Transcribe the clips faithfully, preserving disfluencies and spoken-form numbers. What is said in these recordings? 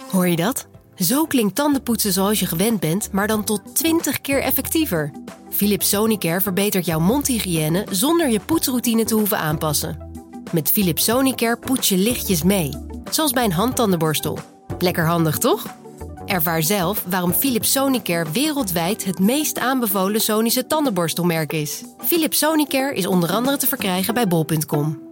Hoor je dat? Zo klinkt tandenpoetsen zoals je gewend bent, maar dan tot twintig keer effectiever. Philips Sonicare verbetert jouw mondhygiëne zonder je poetsroutine te hoeven aanpassen. Met Philips Sonicare poets je lichtjes mee, zoals bij een handtandenborstel. Lekker handig, toch? Ervaar zelf waarom Philips Sonicare wereldwijd het meest aanbevolen Sonische tandenborstelmerk is. Philips Sonicare is onder andere te verkrijgen bij bol punt com.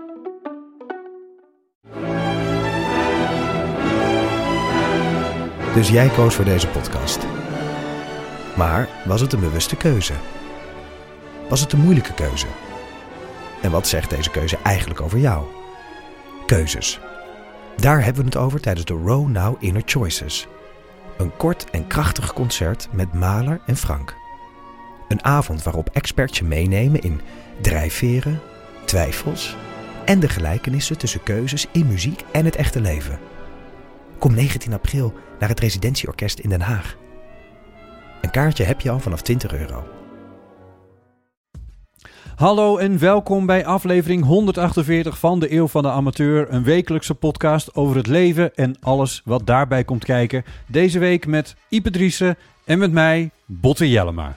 Dus jij koos voor deze podcast. Maar was het een bewuste keuze? Was het een moeilijke keuze? En wat zegt deze keuze eigenlijk over jou? Keuzes. Daar hebben we het over tijdens de Row Now Inner Choices. Een kort en krachtig concert met Mahler en Frank. Een avond waarop experts je meenemen in drijfveren, twijfels en de gelijkenissen tussen keuzes in muziek en het echte leven. Kom negentien april naar het Residentieorkest in Den Haag. Een kaartje heb je al vanaf twintig euro. Hallo en welkom bij aflevering honderdachtenveertig van de Eeuw van de Amateur. Een wekelijkse podcast over het leven en alles wat daarbij komt kijken. Deze week met Ipe Driessen en met mij, Botte Jellema.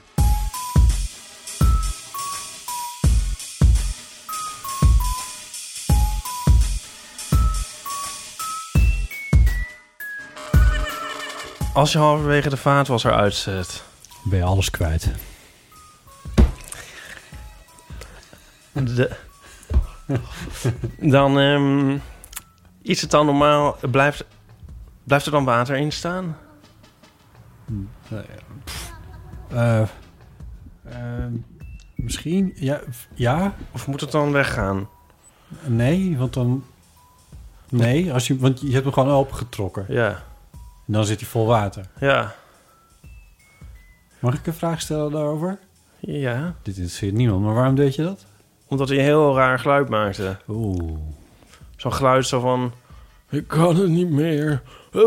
Als je halverwege de vaatwasser uitzet, ben je alles kwijt. De, dan um, is het dan normaal, blijft, blijft er dan water in staan? Uh, uh, uh, misschien, ja, ja. Of moet het dan weggaan? Nee, want dan... Nee, als je, want je hebt hem gewoon opengetrokken. Ja. En dan zit hij vol water. Ja. Mag ik een vraag stellen daarover? Ja. Dit interesseert niemand, maar waarom deed je dat? Omdat hij een heel raar geluid maakte. Oeh. Zo'n geluid zo van... Ik kan het niet meer.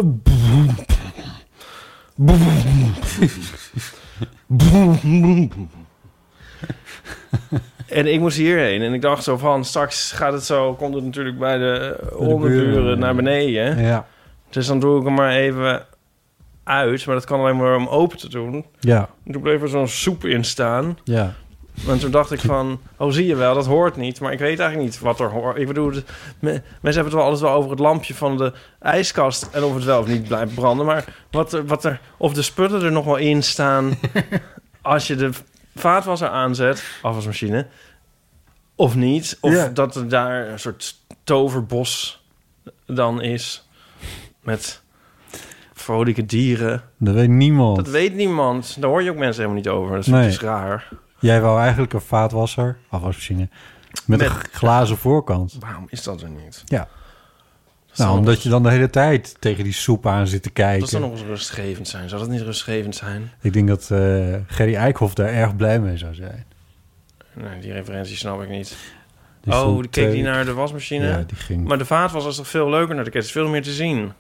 En ik moest hierheen. En ik dacht zo van... Straks gaat het zo... Komt het natuurlijk bij de onderburen naar beneden. Ja. Dus dan doe ik hem maar even uit. Maar dat kan alleen maar om open te doen. Ja. En toen bleef er zo'n soep in staan. Ja. En toen dacht ik van... Oh, zie je wel, dat hoort niet. Maar ik weet eigenlijk niet wat er hoort. Ik bedoel, me, mensen hebben het wel alles wel over het lampje van de ijskast. En of het wel of niet blijft branden. Maar wat er, wat er, of de spullen er nog wel in staan... als je de vaatwasser aanzet, afwasmachine... of niet. Of ja. Dat er daar een soort toverbos dan is... met vrolijke dieren. Dat weet niemand. Dat weet niemand. Daar hoor je ook mensen helemaal niet over. Dat is nee. raar. Jij wou eigenlijk een vaatwasser, afwasmachine, met, met een glazen voorkant. Waarom is dat er niet? Ja. Nou, omdat eens... je dan de hele tijd tegen die soep aan zit te kijken. Dat zou nog eens rustgevend zijn. Zou dat niet rustgevend zijn? Ik denk dat uh, Gerry Eikhoff daar erg blij mee zou zijn. Nee, die referentie snap ik niet. Die oh, die keek die naar de wasmachine? Ja, die ging... Maar de vaatwasser is toch veel leuker naar de kist. Veel meer te zien.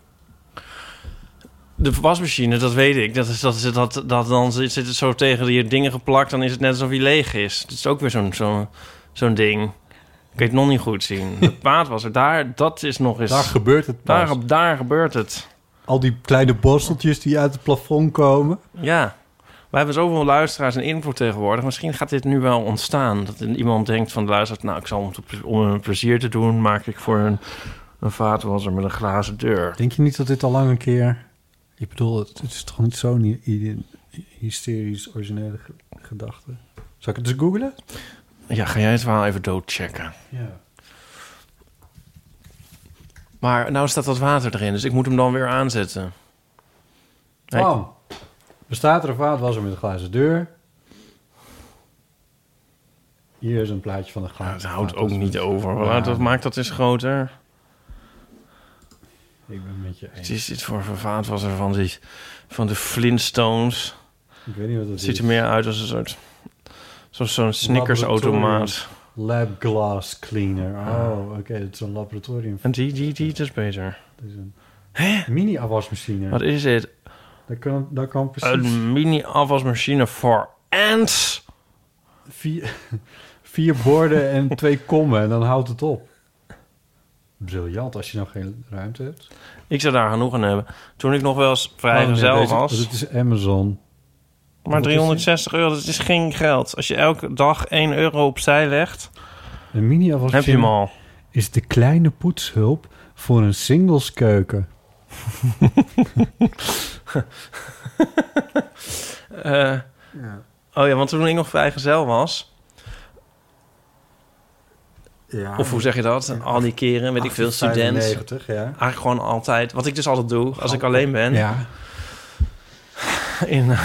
De wasmachine, dat weet ik. Dat is dat, is, dat, dat dan zit het zo tegen die dingen geplakt. Dan is het net alsof hij leeg is. Dat is ook weer zo'n, zo'n, zo'n ding. Ik kan het nog niet goed zien. De vaatwasser, daar, dat is nog eens... Daar gebeurt het pas. Daar, daar gebeurt het. Al die kleine borsteltjes die uit het plafond komen. Ja. We hebben zoveel luisteraars en invloed tegenwoordig. Misschien gaat dit nu wel ontstaan. Dat iemand denkt van de luisteraars... Nou, ik zal om, te, om een plezier te doen... maak ik voor een, een vaatwasser met een glazen deur. Denk je niet dat dit al lang een keer... Ik bedoel, het, het is toch niet zo'n hysterisch originele gedachte? Zal ik het eens googlen? Ja, ga jij het wel even doodchecken. Ja. Maar nou staat dat water erin, dus ik moet hem dan weer aanzetten. Oh. Bestaat er een vaatwasser met een glazen deur? Hier is een plaatje van de glazen. Nou, het houdt ook niet over. Ja. Dat maakt dat eens groter. Ik ben met je eens. Het is dit voor een vaatwasser van, die, van de Flintstones. Ik weet niet wat het is. Het ziet er is. meer uit als een soort... Zo, zo'n Snickers-automaat. Lab glass cleaner. Oh, oké. Okay, dat is een laboratorium. En die, die, die is beter. Dat is een Hè? mini-afwasmachine. Wat is dit? Dat kan, dat kan precies... Een mini-afwasmachine voor ants. Vier, vier borden en twee kommen en dan houdt het op. briljant als je nou geen ruimte hebt. Ik zou daar genoeg aan hebben. Toen ik nog wel eens vrijgezel oh, nee, was... Het is Amazon. Maar driehonderdzestig euro, dat is geen geld. Als je elke dag één euro opzij legt... Een mini-afwasmachine heb je hem al. Is de kleine poetshulp voor een singleskeuken. uh, ja. Oh ja, want toen ik nog vrijgezel was... Ja, of hoe zeg je dat? Al die keren, weet ik veel, student. negentig, ja. Eigenlijk gewoon altijd. Wat ik dus altijd doe, als ik alleen ben. Ja. In,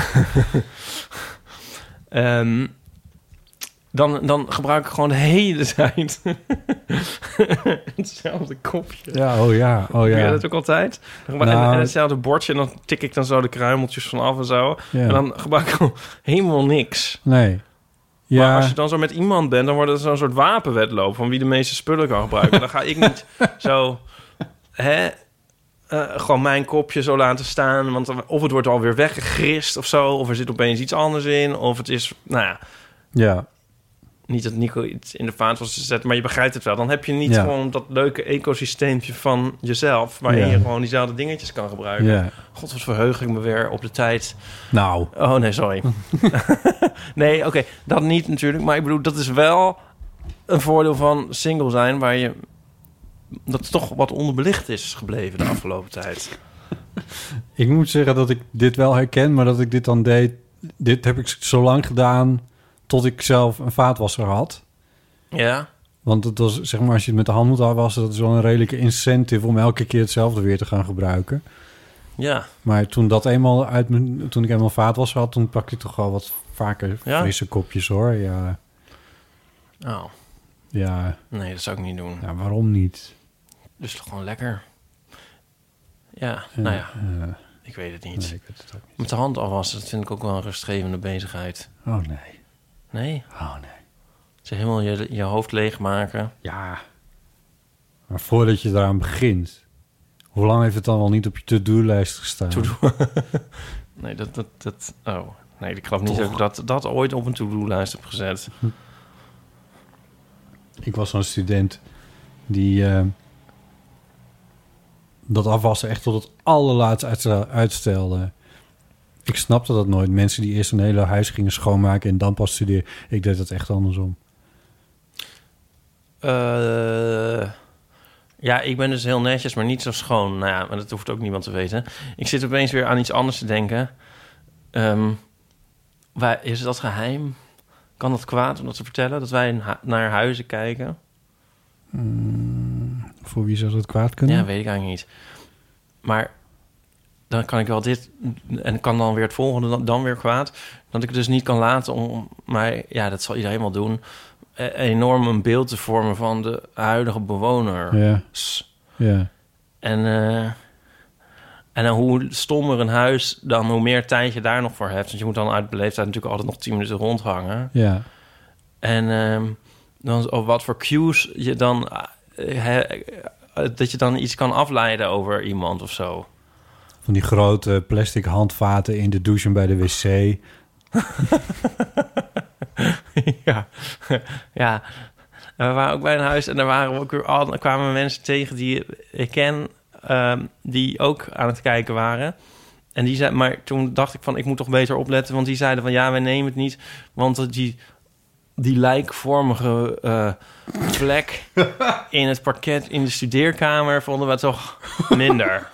um, dan, dan gebruik ik gewoon de hele tijd hetzelfde kopje. Ja, oh ja, oh ja. Doe je dat ook altijd? Nou, en, en hetzelfde bordje, en dan tik ik dan zo de kruimeltjes vanaf en zo. Ja. En dan gebruik ik gewoon helemaal niks. Nee. Ja. Maar als je dan zo met iemand bent, dan wordt het zo'n soort wapenwedloop van wie de meeste spullen kan gebruiken. Dan ga ik niet zo, hè, uh, gewoon mijn kopje zo laten staan. Want of het wordt alweer weggegrist of zo, of er zit opeens iets anders in, of het is, nou ja. Ja. Niet dat Nico iets in de vaatwas zet, maar je begrijpt het wel. Dan heb je niet ja. gewoon dat leuke ecosysteempje van jezelf, waarin ja. je gewoon diezelfde dingetjes kan gebruiken. Ja. God, wat verheug ik me weer op de tijd. Nou. Oh nee, sorry. nee, oké, okay, dat niet natuurlijk. Maar ik bedoel, dat is wel een voordeel van single zijn, waar je dat het toch wat onderbelicht is gebleven de afgelopen tijd. Ik moet zeggen dat ik dit wel herken, maar dat ik dit dan deed. Dit heb ik zo lang gedaan tot ik zelf een vaatwasser had. Ja. Want het was, zeg maar, als je het met de hand moet afwassen, dat is wel een redelijke incentive om elke keer hetzelfde weer te gaan gebruiken. Ja. Maar toen dat eenmaal uit mijn, toen ik eenmaal vaatwasser had, toen pakte ik toch wel wat vaker ja? frisse kopjes, hoor. Ja. Oh. Ja. Nee, dat zou ik niet doen. Ja, waarom niet? Dus toch gewoon lekker. Ja, ja nou ja. ja. Ik weet het niet. Nee, ik weet het ook niet. Met de hand afwassen, dat vind ik ook wel een rustgevende bezigheid. Oh, nee. Nee? Oh, nee. Ze helemaal je, je hoofd leegmaken. Ja. Maar voordat je eraan begint, hoe lang heeft het dan wel niet op je to-do-lijst gestaan? To-do. nee, dat, dat, dat... Oh, nee, ik geloof niet Toch? dat ik dat, dat ooit op een to-do-lijst heb gezet. Ik was zo'n student die uh, dat afwassen echt tot het allerlaatst uitstelde. Ik snapte dat nooit. Mensen die eerst een hele huis gingen schoonmaken en dan pas studeren. Ik deed dat echt andersom. Uh, ja, ik ben dus heel netjes, maar niet zo schoon. Nou ja, maar dat hoeft ook niemand te weten. Ik zit opeens weer aan iets anders te denken. Um, wij, is dat geheim? Kan dat kwaad om dat te vertellen? Dat wij naar huizen kijken? Hmm, voor wie zou dat kwaad kunnen? Ja, weet ik eigenlijk niet. Maar dan kan ik wel dit... En kan dan weer het volgende dan, dan weer kwaad. Dat ik het dus niet kan laten om... Maar ja, dat zal iedereen wel doen. Enorm een beeld te vormen van de huidige bewoner. Ja. Ja. En, uh, en dan hoe stommer een huis, dan hoe meer tijd je daar nog voor hebt. Want je moet dan uit beleefdheid natuurlijk altijd nog tien minuten rondhangen. Ja. En uh, dan, of wat voor cues je dan... Uh, he, dat je dan iets kan afleiden over iemand of zo. Van die grote plastic handvaten in de douche en bij de wc. ja. ja. En we waren ook bij een huis en daar waren we ook weer al, kwamen mensen tegen die ik ken, um, die ook aan het kijken waren. En die zei, maar toen dacht ik van, ik moet toch beter opletten, want die zeiden van, ja, wij nemen het niet, want die, die lijkvormige uh, vlek in het parket in de studeerkamer vonden we toch minder.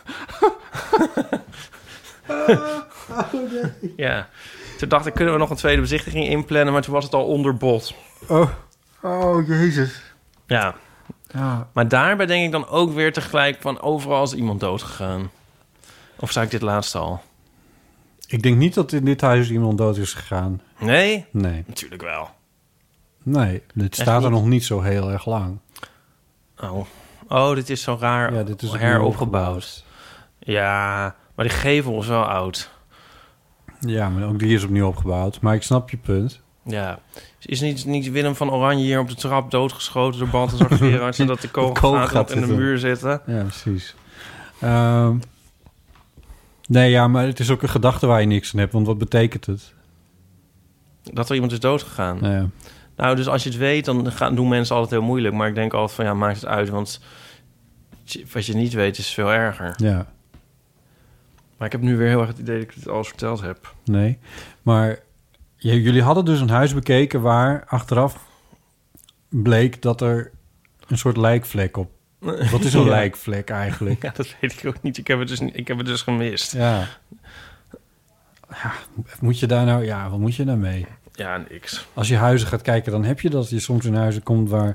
ja. Toen dacht ik, kunnen we nog een tweede bezichtiging inplannen, maar toen was het al onder bod. Oh, oh jezus. Ja. ja. Maar daarbij denk ik dan ook weer tegelijk van, overal is iemand dood gegaan. Of zei ik dit laatst al? Ik denk niet dat in dit huis iemand dood is gegaan. Nee? Nee. Natuurlijk wel. Nee, dit staat er nog niet zo heel erg lang. Oh, oh dit is zo raar ja, dit is heropgebouwd. Ja, maar die gevel is wel oud. Ja, maar ook die is opnieuw opgebouwd. Maar ik snap je punt. Ja. Is niet, niet Willem van Oranje hier op de trap doodgeschoten door Balthazar Gerards... zodat de kogelgaten in de muur zitten? Ja, precies. Um, nee, ja, maar het is ook een gedachte waar je niks aan hebt. Want wat betekent het? Dat er iemand is doodgegaan. Ja. Nou, dus als je het weet, dan gaan, doen mensen altijd heel moeilijk. Maar ik denk altijd van, ja, maakt het uit. Want wat je, wat je niet weet is veel erger. Ja, Maar ik heb nu weer heel erg het idee dat ik het alles verteld heb. nee. Maar j- jullie hadden dus een huis bekeken waar achteraf bleek dat er een soort lijkvlek op... Wat is een Ja. lijkvlek eigenlijk? Ja, dat weet ik ook niet. Ik heb het dus, niet, ik heb het dus gemist. Ja. Ja, moet je daar nou... Ja, wat moet je daarmee? Ja, niks. Als je huizen gaat kijken, dan heb je dat je soms in huizen komt waar...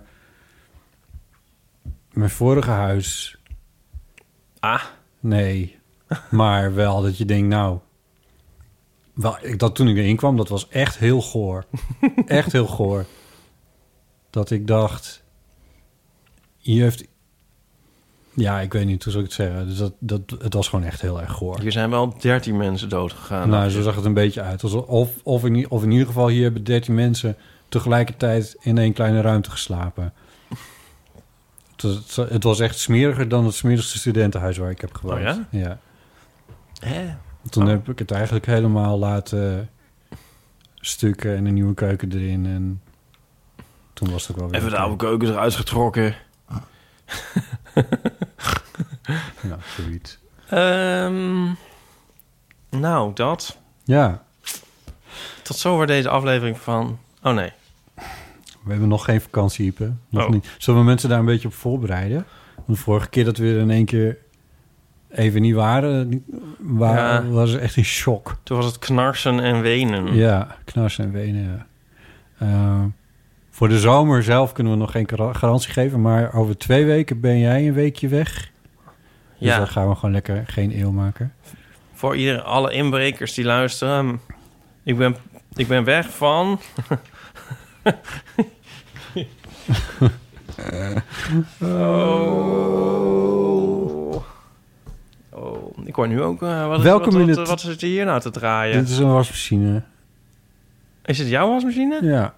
Mijn vorige huis... Ah, Nee. Maar wel dat je denkt, nou... Wel, ik, dat toen ik erin kwam, dat was echt heel goor. Echt heel goor. Dat ik dacht... Hier heeft... Ja, ik weet niet hoe zou ik het zeggen. Dus dat, dat, het was gewoon echt heel erg goor. hier zijn wel dertien mensen dood gegaan. Nou, zo zag het een beetje uit. Alsof- Of, of, in, of in ieder geval, hier hebben dertien mensen... tegelijkertijd in één kleine ruimte geslapen. Het was, het was echt smeriger dan het smerigste studentenhuis waar ik heb gewoond. Oh ja? Ja. Hè? Toen Oh. heb ik het eigenlijk helemaal laten stukken en een nieuwe keuken erin. En toen was het ook wel weer... Even de oké. oude keuken eruit getrokken. Ja, zoiets. Ehm, nou, dat. Ja, Tot zover deze aflevering van... Oh nee. we hebben nog geen vakantie, Ipe. Nog Oh. niet. Zullen we mensen daar een beetje op voorbereiden? Want de vorige keer dat we er in één keer even niet waren... Waar, Ja. was het echt een shock. Toen was het knarsen en wenen. Ja, knarsen en wenen, ja. Eh, voor de zomer zelf kunnen we nog geen gar- garantie geven... maar over twee weken ben jij een weekje weg. Dus Ja. dan gaan we gewoon lekker geen eeuw maken. Voor ieder, alle inbrekers die luisteren. Ik ben, ik ben weg van... oh. Oh. Ik hoor nu ook... eh, wat, is, Welkom wat, in wat, het- wat zit er hier nou te draaien? Dit is een wasmachine. Is het jouw wasmachine? Ja.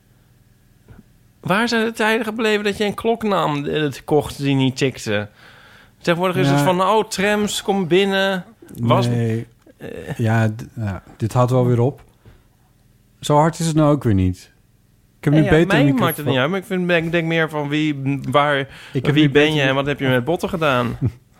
Waar zijn de tijden gebleven dat je een klok nam eh, kocht die niet tikte? Tegenwoordig is Ja. het van, oh, trams, kom binnen. Was, Nee. Ja, d- ja, dit houdt wel weer op. Zo hard is het nou ook weer niet. Ik heb nu Ja, ja, beter mij microfoon- maakt het niet uit, maar ik vind, ik denk meer van wie, waar, Ik heb wie nu ben beter je en mi- wat heb je met botten gedaan?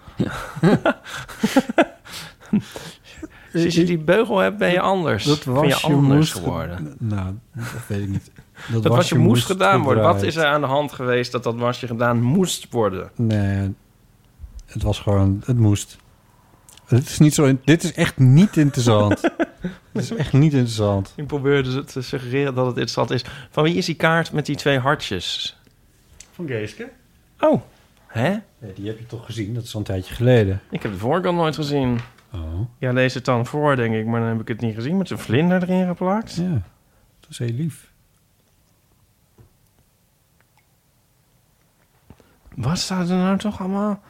Sinds je die beugel hebt, ben je anders. Dat ben was je anders moest ge- geworden. Nou, dat weet ik niet. Dat wasje moest gedaan worden. Wat gedraaid. is er aan de hand geweest dat dat wasje gedaan moest worden? Nee, het was gewoon... Het moest. Het is niet zo... in- Dit is echt niet interessant. Het is echt niet interessant. Ik probeerde te suggereren dat het interessant is. Van wie is die kaart met die twee hartjes? Van Geeske? Oh, hè? Ja, die heb je toch gezien? Dat is al een tijdje geleden. Ik heb de voorkant nooit gezien. Oh, Ja, lees het dan voor, denk ik. Maar dan heb ik het niet gezien met een vlinder erin geplakt. ja. Dat is heel lief. Wat staat er nou toch allemaal?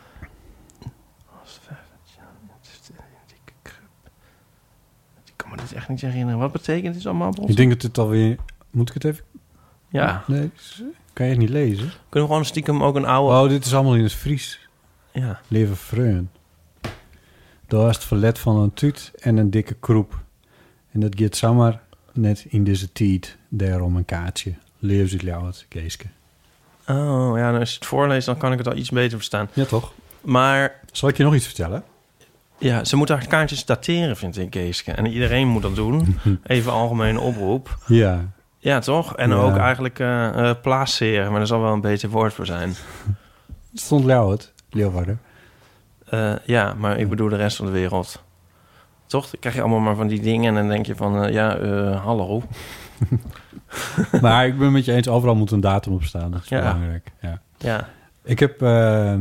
Ik kan me dit echt niet herinneren. Wat betekent dit allemaal? Bros? Ik denk dat dit alweer... Moet ik het even... Ja, Nee, kan je het niet lezen? kunnen we gewoon stiekem ook een oude... Oh, dit is allemaal in het Fries. Ja. Leven vreun. Daar is het verlet van een tuut en een dikke kroep. En dat gaat zomaar net in deze tijd. Daarom een kaartje. Leef het jou het, Geeske. Oh, ja, nou, als je het voorleest, dan kan ik het al iets beter verstaan. Ja, toch? Maar Zal ik je nog iets vertellen? ja, ze moeten haar kaartjes dateren, vind ik, Geeske. En iedereen moet dat doen. Even algemene oproep. Ja. Ja, toch? En Ja. ook eigenlijk eh eh, placeren, maar er zal wel een beter woord voor zijn. Het stond jou het, Leeuwarden. Eh, ja, maar ik bedoel de rest van de wereld. Toch? Dan krijg je allemaal maar van die dingen en dan denk je van, eh, ja, eh, hallo. Maar ik ben met je eens, overal moet een datum op staan. Dat is Ja. belangrijk. Ja. Ja. Ik heb uh, uh,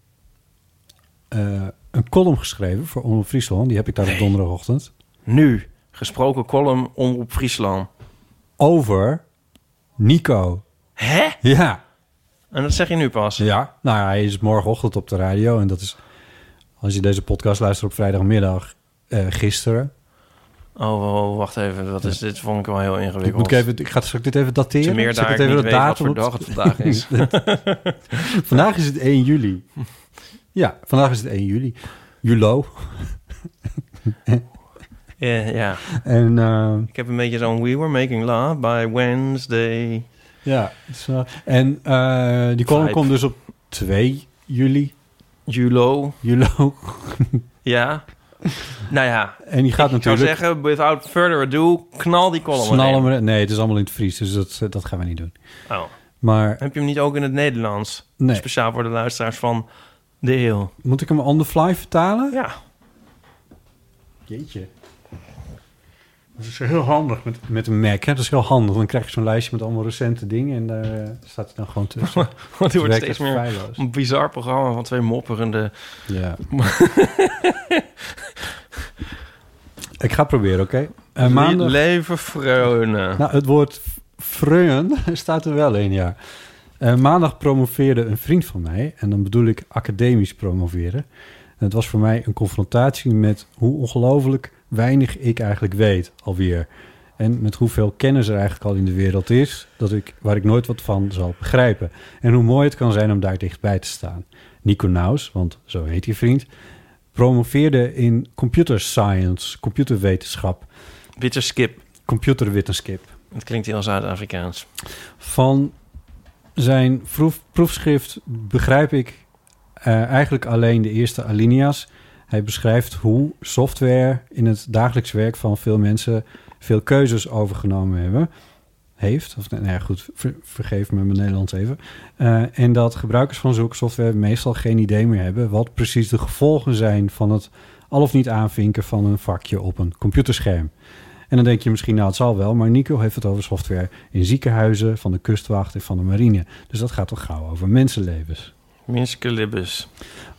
een column geschreven voor Omroep Friesland. Die heb ik daar op donderdagochtend. Nu, gesproken column Omroep Friesland. Over Nico. Hè? Ja. En dat zeg je nu pas? Ja. Nou ja, hij is morgenochtend op de radio. En dat is, als je deze podcast luistert op vrijdagmiddag, uh, gisteren. Oh, oh, wacht even. Wat is dit? Vond ik wel heel ingewikkeld. Ik, moet ik, even, ik ga straks dit even dateren. Te meer Zal ik daar het ik even niet de weet wat voor op- dag het vandaag is. Vandaag is het één juli. Ja, vandaag is het één juli. Julo. Ja, ja. En uh, Ik heb een beetje zo'n We Were Making Love by Wednesday. ja, dus, uh, en uh, die column Vibe. komt dus op twee juli Julo. Julo. Ja. Nou ja. En die gaat ik natuurlijk... zou zeggen, without further ado, knal die column Snal hem erin. er- Nee, het is allemaal in het Fries, dus dat, dat gaan we niet doen. Oh. Maar Heb je hem niet ook in het Nederlands? Nee. Speciaal voor de luisteraars van De Eeuw. moet ik hem on the fly vertalen? Ja. Jeetje. Dat is heel handig met, met een Mac. Hè? Dat is heel handig. Dan krijg je zo'n lijstje met allemaal recente dingen en daar uh, staat het dan gewoon tussen. Want die wordt werkt steeds echt meer feilloos. een bizar programma van twee mopperende... Ja. Ik ga proberen, oké? Okay? Uh, maandag... Leven Freune. Nou, het woord vreun staat er wel in, ja. Uh, maandag promoveerde een vriend van mij, en dan bedoel ik academisch promoveren. En het was voor mij een confrontatie met hoe ongelooflijk weinig ik eigenlijk weet alweer. En met hoeveel kennis er eigenlijk al in de wereld is, dat ik, waar ik nooit wat van zal begrijpen. En hoe mooi het kan zijn om daar dichtbij te staan. Nico Naus, want zo heet die vriend, promoveerde in computer science, computerwetenschap. Witterskip. Computerwetenschap. Het klinkt heel Zuid-Afrikaans. Van zijn proef, proefschrift begrijp ik uh, eigenlijk alleen de eerste alinea's. Hij beschrijft hoe software in het dagelijks werk van veel mensen veel keuzes overgenomen hebben. Heeft, of nou ja, goed, ver, vergeef me mijn Nederlands even. Uh, en dat gebruikers van zulke software meestal geen idee meer hebben wat precies de gevolgen zijn van het al of niet aanvinken van een vakje op een computerscherm. En dan denk je misschien, nou het zal wel, maar Nico heeft het over software in ziekenhuizen, van de kustwacht en van de marine. Dus dat gaat toch gauw over mensenlevens. Minskelibbes.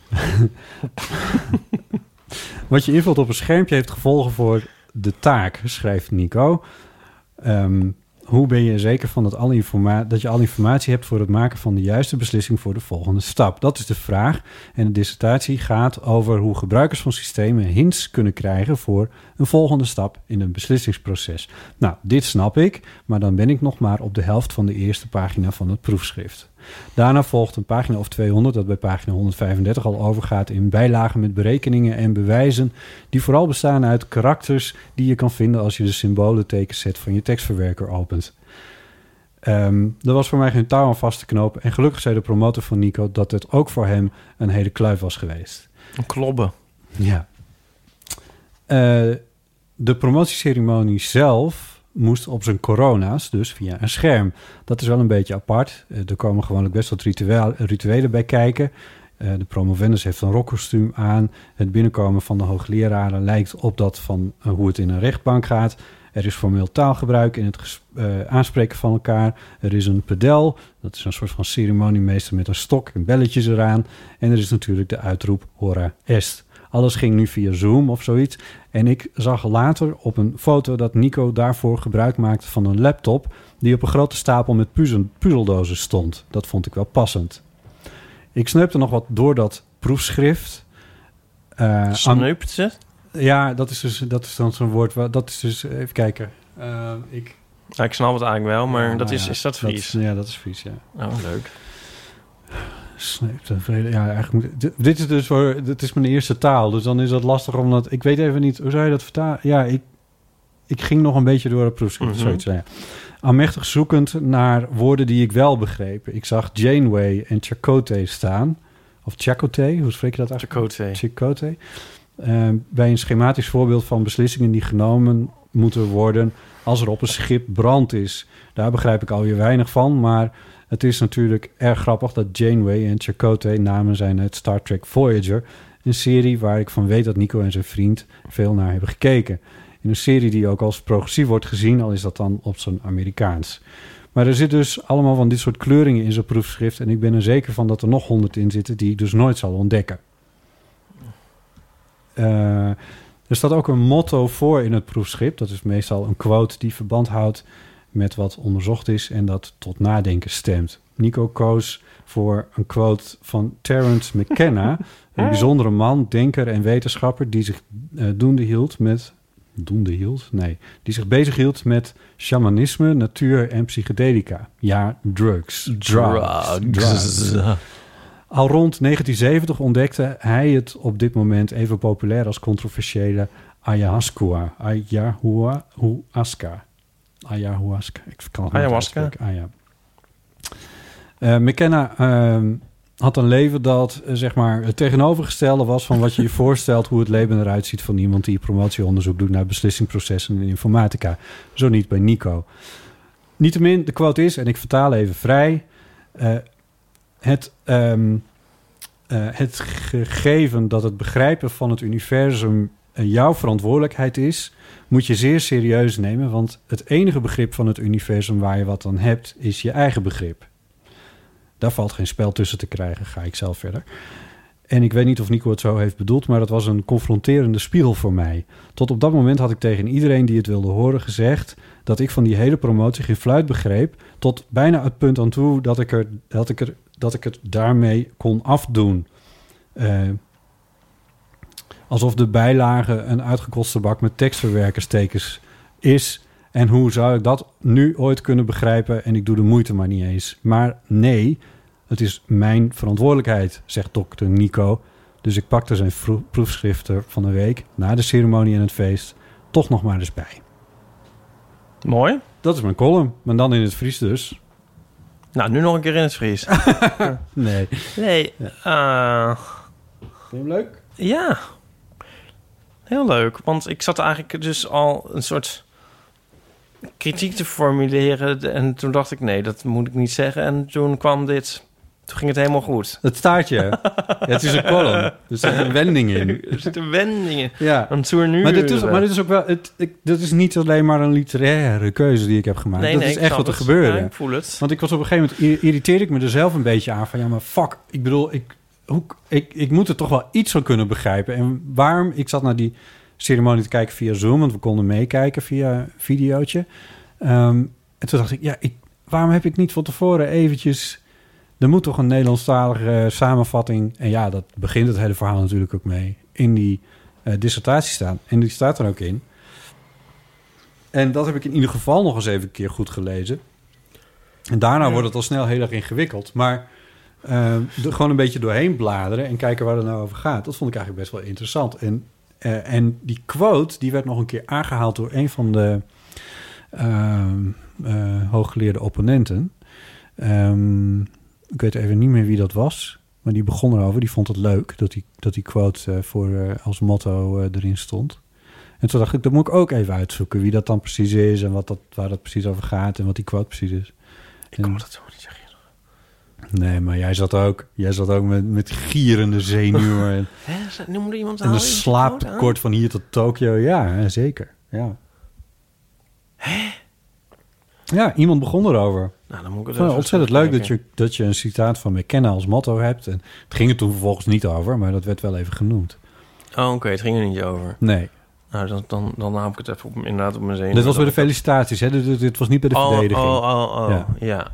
Wat je invult op een schermpje heeft gevolgen voor de taak, schrijft Nico. Um, hoe ben je zeker van dat, alle informa- dat je alle informatie hebt voor het maken van de juiste beslissing voor de volgende stap? Dat is de vraag. En de dissertatie gaat over hoe gebruikers van systemen hints kunnen krijgen voor een volgende stap in een beslissingsproces. Nou, dit snap ik, maar dan ben ik nog maar op de helft van de eerste pagina van het proefschrift. Daarna volgt een pagina of tweehonderd, dat bij pagina honderdvijfendertig al overgaat in bijlagen met berekeningen en bewijzen, die vooral bestaan uit karakters die je kan vinden als je de symbolentekenset van je tekstverwerker opent. Um, er was voor mij geen touw aan vast te knopen en gelukkig zei de promotor van Nico dat het ook voor hem een hele kluif was geweest. Een klobben. Ja. Uh, de promotieceremonie zelf moest op zijn corona's, dus via een scherm. Dat is wel een beetje apart. Uh, er komen gewoonlijk best wat ritueel, rituelen bij kijken. Uh, de promovendus heeft een rokkostuum aan. Het binnenkomen van de hoogleraren lijkt op dat van uh, hoe het in een rechtbank gaat. Er is formeel taalgebruik in het ges- uh, aanspreken van elkaar. Er is een pedel, dat is een soort van ceremoniemeester met een stok en belletjes eraan. En er is natuurlijk de uitroep hora est. Alles ging nu via Zoom of zoiets. En ik zag later op een foto dat Nico daarvoor gebruik maakte van een laptop die op een grote stapel met puzzel, puzzeldozen stond. Dat vond ik wel passend. Ik sneupte nog wat door dat proefschrift. Uh, Sneupt ze? Ja, dat is, dus, dat is dan zo'n woord. Waar, dat is dus, even kijken. Uh, ik, Ja, ik snap het eigenlijk wel, maar ja, dat nou is, ja, is dat Fries? Dat, ja, dat is Fries, ja. Oh, leuk. Sneeuwte, vrede. Ja, eigenlijk moet, dit, dit is dus voor, dit is mijn eerste taal, dus dan is dat lastig omdat ik weet even niet hoe zou je dat vertalen. Ja, ik, ik ging nog een beetje door het proefschrift, Mm-hmm. zoiets. Ja. Aanmächtig zoekend naar woorden die ik wel begreep. Ik zag Janeway en Chakotay staan, of Chakotay, hoe spreek je dat uit? Chakotay. Chakotay. Uh, bij een schematisch voorbeeld van beslissingen die genomen moeten worden als er op een schip brand is. Daar begrijp ik alweer weinig van, maar het is natuurlijk erg grappig dat Janeway en Chakotay namen zijn uit Star Trek Voyager, een serie waar ik van weet dat Nico en zijn vriend veel naar hebben gekeken. In een serie die ook als progressief wordt gezien, al is dat dan op zijn Amerikaans. Maar er zit dus allemaal van dit soort kleuringen in zijn proefschrift en ik ben er zeker van dat er nog honderd in zitten die ik dus nooit zal ontdekken. Uh, er staat ook een motto voor in het proefschrift. Dat is meestal een quote die verband houdt met wat onderzocht is en dat tot nadenken stemt. Nico koos voor een quote van Terence McKenna, een bijzondere man, denker en wetenschapper die zich uh, doende hield met... Doende hield? Nee. Die zich bezighield met shamanisme, natuur en psychedelica. Ja, drugs. Drugs. drugs. Al rond negentien zeventig ontdekte hij het op dit moment even populair als controversiële ayahuasca. Ayahuasca. Ayahuasca. Ik kan het Ayahuasca. Ah, ja. uh, McKenna uh, had een leven dat uh, zeg maar het tegenovergestelde was van wat je je voorstelt hoe het leven eruit ziet van iemand die promotieonderzoek doet naar beslissingsprocessen in informatica. Zo niet bij Nico. Niettemin, de quote is, en ik vertaal even vrij, uh, het, um, uh, het gegeven dat het begrijpen van het universum uh, jouw verantwoordelijkheid is, moet je zeer serieus nemen, want het enige begrip van het universum waar je wat aan hebt, is je eigen begrip. Daar valt geen spel tussen te krijgen, ga ik zelf verder. En ik weet niet of Nico het zo heeft bedoeld, maar dat was een confronterende spiegel voor mij. Tot op dat moment had ik tegen iedereen die het wilde horen gezegd dat ik van die hele promotie geen fluit begreep, tot bijna het punt aan toe dat ik, er, dat ik, er, dat ik het daarmee kon afdoen. Uh, alsof de bijlage een uitgekoste bak met tekstverwerkerstekens is. En hoe zou ik dat nu ooit kunnen begrijpen? En ik doe de moeite maar niet eens. Maar nee, het is mijn verantwoordelijkheid, zegt dokter Nico. Dus ik pakte zijn vro- proefschriften van de week, na de ceremonie en het feest, toch nog maar eens bij. Mooi. Dat is mijn column, maar dan in het Fries dus. Nou, nu nog een keer in het Fries. nee. Nee. Uh, Vind je hem leuk? Ja. Heel leuk. Want ik zat eigenlijk dus al een soort kritiek te formuleren. En toen dacht ik, nee, dat moet ik niet zeggen. En toen kwam dit. Toen ging het helemaal goed. Het staartje. Ja, het is een column. Er zit een wending in. Er zit een wending in. Ja. Een tournure. Maar dit is, maar dit is ook wel... Het, ik, dit is niet alleen maar een literaire keuze die ik heb gemaakt. Nee, dat nee, is echt wat er het. gebeurde. Ja, ik voel het. Want ik was op een gegeven moment... irriteerde ik me er zelf een beetje aan. Van ja, maar fuck. Ik bedoel, ik, hoe, ik, ik moet er toch wel iets van kunnen begrijpen. En waarom... Ik zat naar die ceremonie te kijken via Zoom. Want we konden meekijken via een videootje. Um, en toen dacht ik... Ja, ik, waarom heb ik niet van tevoren eventjes... Er moet toch een Nederlandstalige uh, samenvatting... En ja, dat begint het hele verhaal natuurlijk ook mee... in die uh, dissertatie staan. En die staat er ook in. En dat heb ik in ieder geval nog eens even een keer goed gelezen. En daarna ja. wordt het al snel heel erg ingewikkeld. Maar uh, er gewoon een beetje doorheen bladeren... en kijken waar het nou over gaat. Dat vond ik eigenlijk best wel interessant. En, uh, en die quote, die werd nog een keer aangehaald... door een van de uh, uh, hooggeleerde opponenten... Um, ik weet even niet meer wie dat was. Maar die begon erover. Die vond het leuk dat die, dat die quote uh, voor, uh, als motto uh, erin stond. En toen dacht ik, dat moet ik ook even uitzoeken. Wie dat dan precies is. En wat dat, waar dat precies over gaat. En wat die quote precies is. Ik kon dat zo niet zeggen. Nee, maar jij zat ook, jij zat ook met, met gierende zenuwen. En, Hè, noemde iemand en een slaaptekort van hier tot Tokio. Ja, zeker. Ja. Hè? Ja, iemand begon erover. Nou, dan moet ik het nou, ontzettend leuk dat je, dat je een citaat van McKenna als motto hebt. En het ging er toen vervolgens niet over, maar dat werd wel even genoemd. Oh, oké. Okay, het ging er niet over. Nee. Nou, dan, dan, dan hou ik het even op, inderdaad op mijn zenuwen. Dit was bij de felicitaties, hè? Dit, dit, dit was niet bij de oh, verdediging. Oh, oh, oh, ja. ja.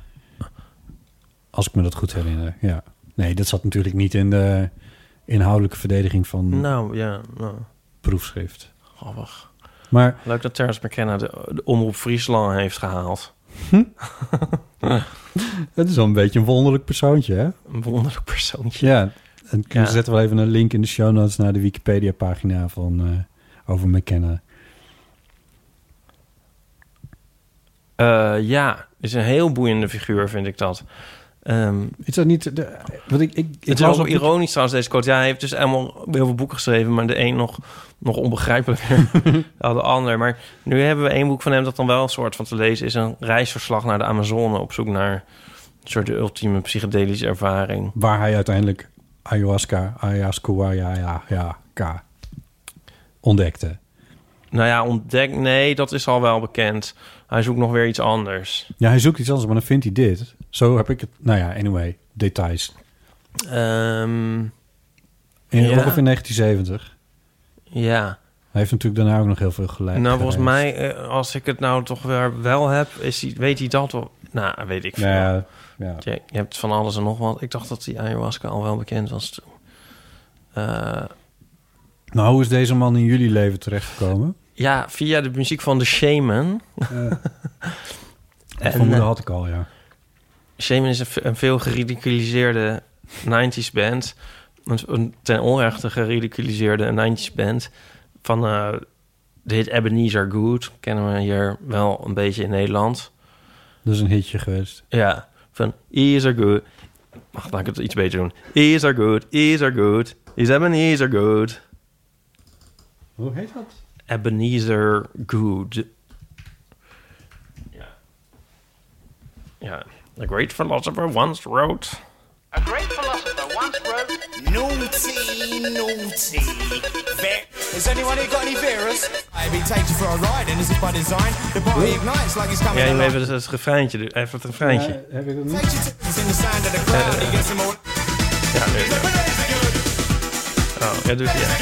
Als ik me dat goed herinner, ja. Nee, dat zat natuurlijk niet in de inhoudelijke verdediging van nou, ja, nou. proefschrift. Grappig. Maar leuk dat Terence McKenna de, de Omroep Friesland heeft gehaald. Hm? Het is wel een beetje een wonderlijk persoontje, hè? Een wonderlijk persoontje. Ja, en ja. we zetten wel even een link in de show notes naar de Wikipedia-pagina van uh, over McKenna. Uh, ja, is een heel boeiende figuur, vind ik dat. Um, is dat niet... De, wat ik, ik, ik het is ook ironisch trouwens, deze quote. Ja, hij heeft dus helemaal heel veel boeken geschreven... maar de een nog, nog onbegrijpelijker dan de ander. Maar nu hebben we één boek van hem... dat dan wel een soort van te lezen is... een reisverslag naar de Amazone... op zoek naar een soort de ultieme psychedelische ervaring. Waar hij uiteindelijk ayahuasca, ayahuasca, ja, ja, ja, K, ontdekte. Nou ja, ontdekt... Nee, dat is al wel bekend. Hij zoekt nog weer iets anders. Ja, hij zoekt iets anders, maar dan vindt hij dit. Zo heb ik het... Nou ja, anyway, details. Um, in ja. ongeveer negentien zeventig. Ja. Hij heeft natuurlijk daarna ook nog heel veel geleid. Nou, volgens mij, als ik het nou toch weer wel heb... Is hij, weet hij dat wel? Nou, weet ik veel. Ja, ja. Je, je hebt van alles en nog wat. Ik dacht dat die ayahuasca al wel bekend was toen. Uh, nou, hoe is deze man in jullie leven terechtgekomen? Ja, via de muziek van The Shaman. Uh, en vermoeden had ik al, ja. Shaman is een, een veel geridiculiseerde nineties band. Een, een ten onrechte geridiculiseerde nineties band. Van uh, de hit Ebenezer Good. Kennen we hier wel een beetje in Nederland. Dat is een hitje geweest. Ja, van Ebenezer Good. Wacht, laat ik het iets beter doen. Is are good, is are good. Is Ebenezer good. Hoe heet dat? Ebenezer good. Ja. Ja. A great philosopher once wrote... A great philosopher once wrote... Naughty, naughty. Ver- Has anyone here got any Veras? Maybe takes you for a ride and this is by design. The party ignites like it's coming Ja, je moet alive. even het, het refreintje doen. Even het refreintje. Ja, heb ik dat niet? Takes you to it's in the sound of the crowd. He gets some more... Ja, nee, nee. Oh, ja, doe het, ja.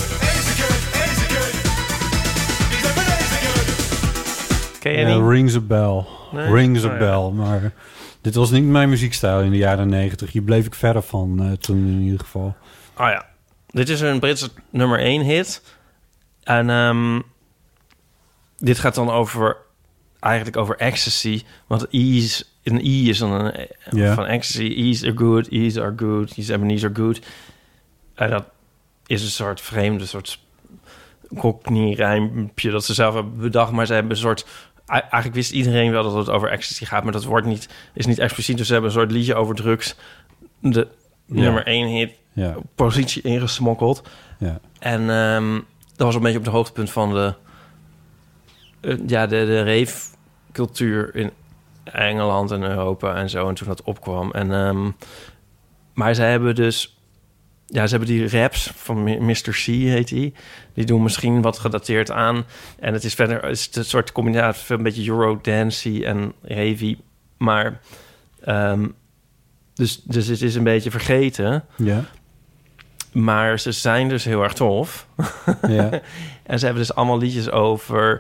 Ken je Ja, niet? rings a bell. Nee? Rings a Oh, ja. bell. Maar dit was niet mijn muziekstijl in de jaren negentig. Hier bleef ik verder van uh, toen in ieder geval. Oh ja. Dit is een Britse nummer één hit. En um, dit gaat dan over... Eigenlijk over ecstasy. Want ease... Een E is dan een... Ja. Van ecstasy. E's are good. E's are good. E's Ebenezer good. En dat is een soort vreemde soort cockney-rijmpje dat ze zelf hebben bedacht. Maar ze hebben een soort... Eigenlijk wist iedereen wel dat het over ecstasy gaat, maar dat wordt niet, is niet expliciet. Dus ze hebben een soort liedje over drugs. De Ja. nummer één hit Ja. positie ingesmokkeld. Ja. En um, dat was een beetje op het hoogtepunt van de... Uh, ja, de, de rave-cultuur in Engeland en Europa en zo. En toen dat opkwam. En, um, maar ze hebben dus... Ja, ze hebben die raps van mister C, heet die. Die doen misschien wat gedateerd aan. En het is verder het is een soort combinatie, een beetje Eurodance en ravey. Maar... Um, dus, dus het is een beetje vergeten. Ja. Maar ze zijn dus heel erg tof. Ja. En ze hebben dus allemaal liedjes over...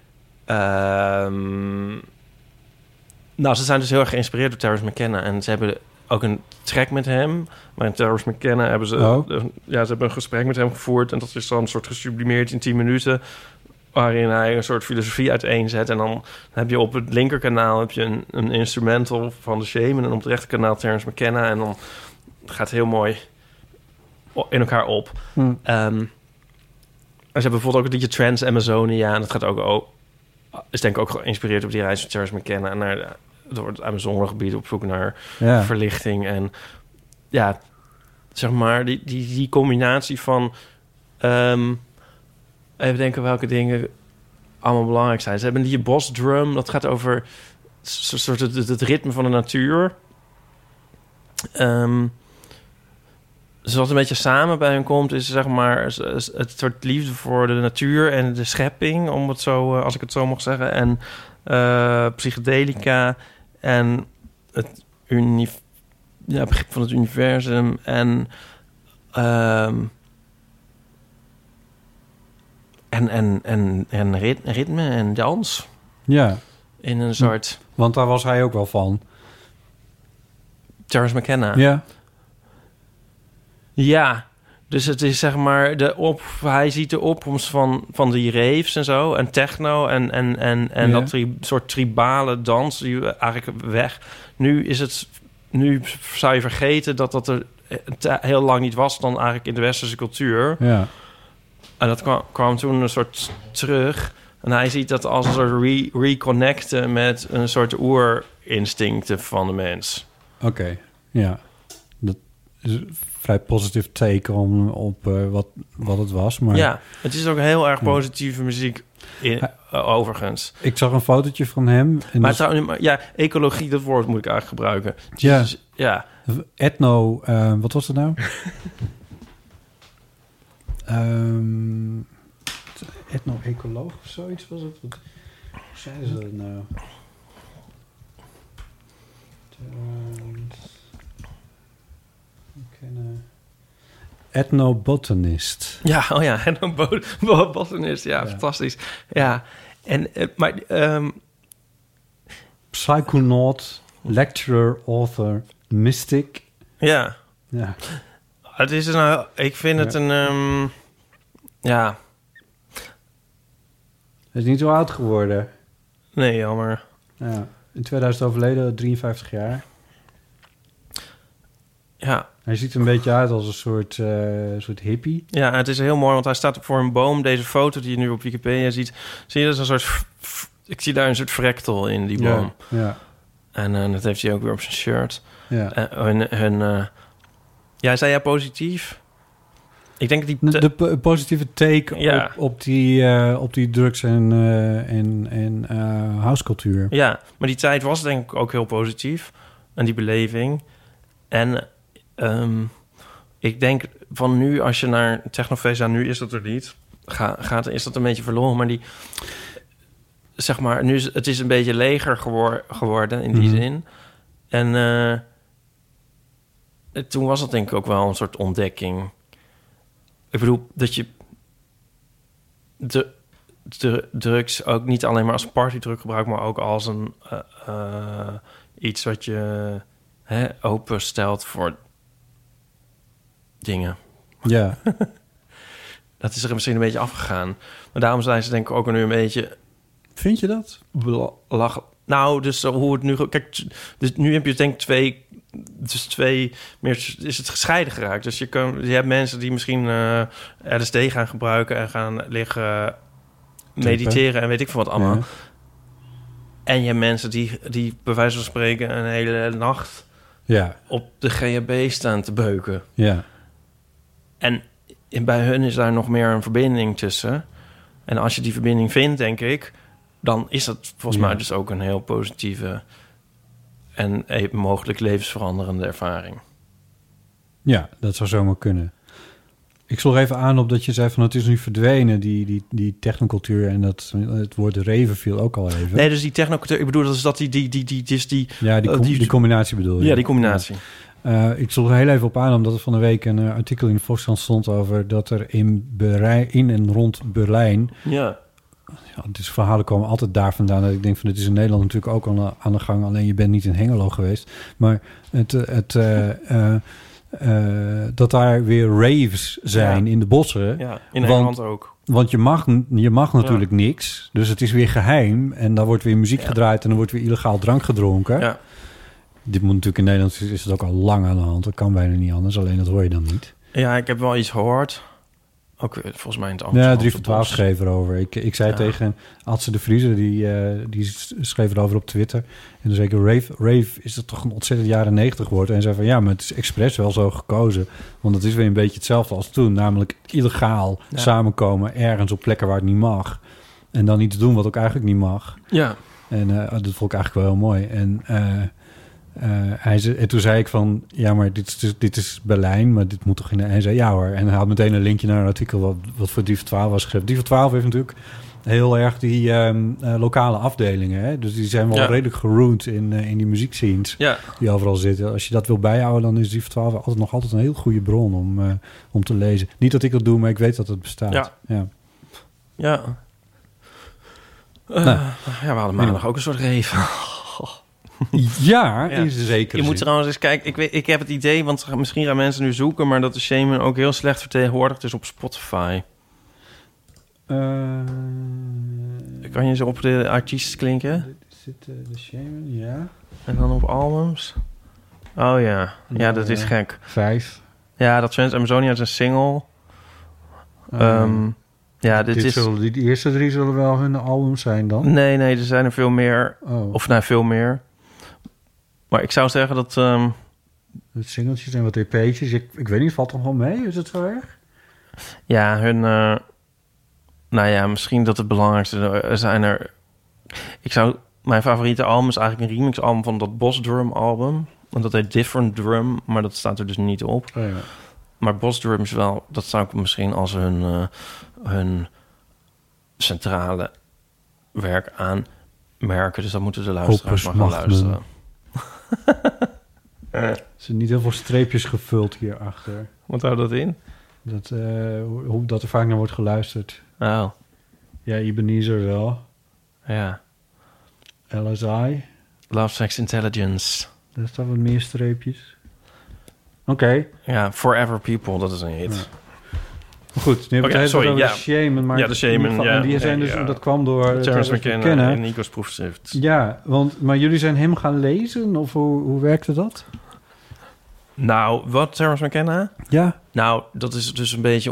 Um, nou, ze zijn dus heel erg geïnspireerd door Terence McKenna. En ze hebben ook een track met hem. Maar in Terence McKenna hebben ze... Oh. Ja, ze hebben een gesprek met hem gevoerd. En dat is dan een soort gesublimeerd in tien minuten... waarin hij een soort filosofie uiteenzet. En dan heb je op het linkerkanaal heb je een, een instrumental van The Shaman... en op het rechterkanaal Terence McKenna. En dan gaat het heel mooi in elkaar op. Hm. Um, en ze hebben bijvoorbeeld ook het liedje Trans Amazonia. En dat gaat ook, ook is denk ik ook geïnspireerd op die reis van Terence McKenna... en naar, door het Amazonegebied op zoek naar Ja. verlichting. En ja, zeg maar, die, die, die combinatie van... Um, even denken welke dingen allemaal belangrijk zijn. Ze hebben een liedje Boss Drum. Dat gaat over een soort het, het, het ritme van de natuur. Um, dus wat een beetje samen bij hen komt... is zeg maar het soort liefde voor de natuur en de schepping... om het zo, als ik het zo mag zeggen. En uh, psychedelica en het uni- ja, begrip van het universum. En... Um, En, en, en, en rit, ritme en dans. Ja. In een soort... Want daar was hij ook wel van. Terence McKenna. Ja. Ja. Dus het is zeg maar... De op, hij ziet de opkomst van, van die raves en zo. En techno. En, en, en, en Ja. dat tri, soort tribale dans. Die we eigenlijk weg... Nu is het... Nu zou je vergeten dat dat er te, heel lang niet was... dan eigenlijk in de westerse cultuur. Ja. En dat kwam, kwam toen een soort terug. En hij ziet dat als een soort re- reconnecten... met een soort oerinstincten van de mens. Oké. Okay. Ja. Dat is een vrij positief take om, op uh, wat, wat het was. Maar Ja, het is ook heel erg positieve muziek, in, uh, overigens. ik zag een fotootje van hem. En Maar dus, trouwens, maar ja, ecologie, dat woord moet ik eigenlijk gebruiken. Ja. Dus, ja. Etno... Uh, wat was het nou? Um, etno-ecoloog of zoiets was het? Wat hoe zeiden ze dat nou? Etnobotanist. Ja, oh ja, en een bo- bo- botanist, ja, Ja. fantastisch. Ja, en, uh, maar... Um, Psychonaut, lecturer, author, mystic. ja, Ja. het is een... Ik vind het Ja. een... Um, ja, Hij is niet zo oud geworden. nee, jammer. Ja. In tweeduizend overleden, drieënvijftig jaar. Ja, Hij ziet er een beetje uit als een soort, uh, soort hippie. ja, het is heel mooi, want hij staat voor een boom. Deze foto die je nu op Wikipedia ziet, zie je dat is een soort... f- f- ik zie daar een soort fractal in die boom. Ja. Ja. En uh, dat heeft hij ook weer op zijn shirt. Ja. Uh, hun, hun, uh, ja, zei jij positief? Ik denk dat die... De, de p- positieve take Ja. op, op, die, uh, op die drugs- en, uh, en, en uh, housecultuur. Ja, maar die tijd was denk ik ook heel positief. En die beleving. En um, ik denk van nu, als je naar Technofeest gaat, nu is dat er niet. Ga, gaat, is dat een beetje verloren. Maar die, zeg maar, nu is het is een beetje leger gewor- geworden in die Mhm. zin. En uh, toen was dat denk ik ook wel een soort ontdekking. Ik bedoel, dat je de, de drugs ook niet alleen maar als partydrug gebruikt, maar ook als een uh, uh, iets wat je hè, openstelt voor dingen. Ja. Dat is er misschien een beetje afgegaan. Maar daarom zijn ze denk ik ook nu een beetje... Vind je dat? Lachen. Nou, dus hoe het nu... Kijk, dus nu heb je denk ik twee... Dus twee... Meer is het gescheiden geraakt. Dus je, kan, je hebt mensen die misschien uh, L S D gaan gebruiken en gaan liggen mediteren en weet ik veel wat allemaal. Ja. En je hebt mensen die, die bij wijze van spreken een hele nacht Ja. op de G H B staan te beuken. Ja. En bij hun is daar nog meer een verbinding tussen. En als je die verbinding vindt, denk ik, dan is dat volgens Ja. mij dus ook een heel positieve en mogelijk levensveranderende ervaring. Ja, dat zou zomaar kunnen. Ik sloeg even aan op dat je zei van het is nu verdwenen, die, die, die technocultuur en dat het woord reven viel ook al even. Nee, dus die technocultuur, ik bedoel, dat is dat die, die, die, die, die, die Ja, die, uh, com- die, die combinatie bedoel je? ja, die combinatie. Ja. Uh, ik sloeg er heel even op aan, omdat er van de week een uh, artikel in de Volkskrant stond over dat er in, Berij, in en rond Berlijn... Ja. Ja, dus verhalen komen altijd daar vandaan. Dat ik denk van, dit is in Nederland natuurlijk ook al aan de gang. Alleen je bent niet in Hengelo geweest. Maar het, het, uh, uh, uh, dat daar weer raves zijn Ja. in de bossen. Ja, in Want- Nederland ook. Want je mag, je mag natuurlijk niks. Dus het is weer geheim. En dan wordt weer muziek Ja. gedraaid en dan wordt weer illegaal drank gedronken. Ja. Dit moet natuurlijk in Nederland is het ook al lang aan de hand. Dat kan bijna niet anders. Alleen dat hoor je dan niet. Ja, ik heb wel iets gehoord. Ook eh, volgens mij in het Ja, Amsterdamse drie voor twaalf bos. schreef erover. Ik, ik zei Ja. tegen Adse de Vriezer, die, uh, die schreef erover op Twitter. En dan zei ik, rave, rave is dat toch een ontzettend jaren negentig woord. En hij zei van, ja, maar het is expres wel zo gekozen. Want het is weer een beetje hetzelfde als toen. Namelijk illegaal Ja. samenkomen ergens op plekken waar het niet mag. En dan iets doen wat ook eigenlijk niet mag. Ja. En uh, dat vond ik eigenlijk wel heel mooi. En... Uh, Uh, hij zei, en toen zei ik van, ja, maar dit is, dus- dit is Berlijn, maar dit moet toch in... En hij zei, ja hoor. En hij had meteen een linkje naar een artikel wat, wat voor drie voor twaalf was geschreven. drie voor twaalf heeft natuurlijk heel erg die um, uh, lokale afdelingen. Hè? Dus die zijn wel Ja. redelijk geroend in, uh, in die muziekscenes Ja. die overal zitten. Als je dat wil bijhouden, dan is drie voor twaalf altijd nog altijd een heel goede bron om, uh, om te lezen. Niet dat ik dat doe, maar ik weet dat het bestaat. Ja. Ja. Ja. Uh, Nou. ja, we hadden maandag ook een soort rave. Ja, Ja. in zeker. Je moet trouwens eens kijken. Ik, weet, ik heb het idee, want misschien gaan mensen nu zoeken, maar dat de Shaman ook heel slecht vertegenwoordigd is op Spotify. Uh, Kan je zo op de artiest klinken? Zit uh, de Shaman, ja. En dan op albums? Oh ja. Ja, dat is Ja. gek. Vijf. Ja, dat Trans Amazonia is een single. Uh, Um, ja, dit, dit is... zullen, die, die eerste drie zullen wel hun albums zijn dan? Nee, nee, er zijn er veel meer. Oh, Of nou, veel meer. Maar ik zou zeggen dat... Um, het singeltjes en wat E P'tjes. Ik, ik weet niet, valt toch wel mee? Is het zo erg? ja, hun... Uh, nou ja, misschien dat het belangrijkste... Er zijn er... Ik zou... Mijn favoriete album is eigenlijk een remix-album van dat Boss Drum album. Want dat heet Different Drum, maar dat staat er dus niet op. Oh, ja. Maar Boss Drum is wel... Dat zou ik misschien als hun, uh, hun centrale werk aanmerken. Dus dat moeten de luisteraars maar gaan Opus luisteren. Er zijn niet heel veel streepjes gevuld hierachter. Wat houdt dat in? Dat, uh, hoe, hoe dat er vaak naar wordt geluisterd. Oh, Ja, Ebenezer wel. ja. L S I. Love, Sex, Intelligence. Daar staan wat meer streepjes. Oké. Okay. Ja, Forever People, dat is een hit. Ja. Goed, nu hebben we Oké, het sorry, over ja. de Shaman. Maar Ja, de Shaman, in ieder geval- ja. en die zijn Nee, dus, ja. dat kwam door Terrence Terrence McKenna McKenna. en Nico's proefschrift. Ja, want, maar jullie zijn hem gaan lezen? Of hoe, hoe werkte dat? Nou, wat Terrence McKenna? Ja. Nou, dat is dus een beetje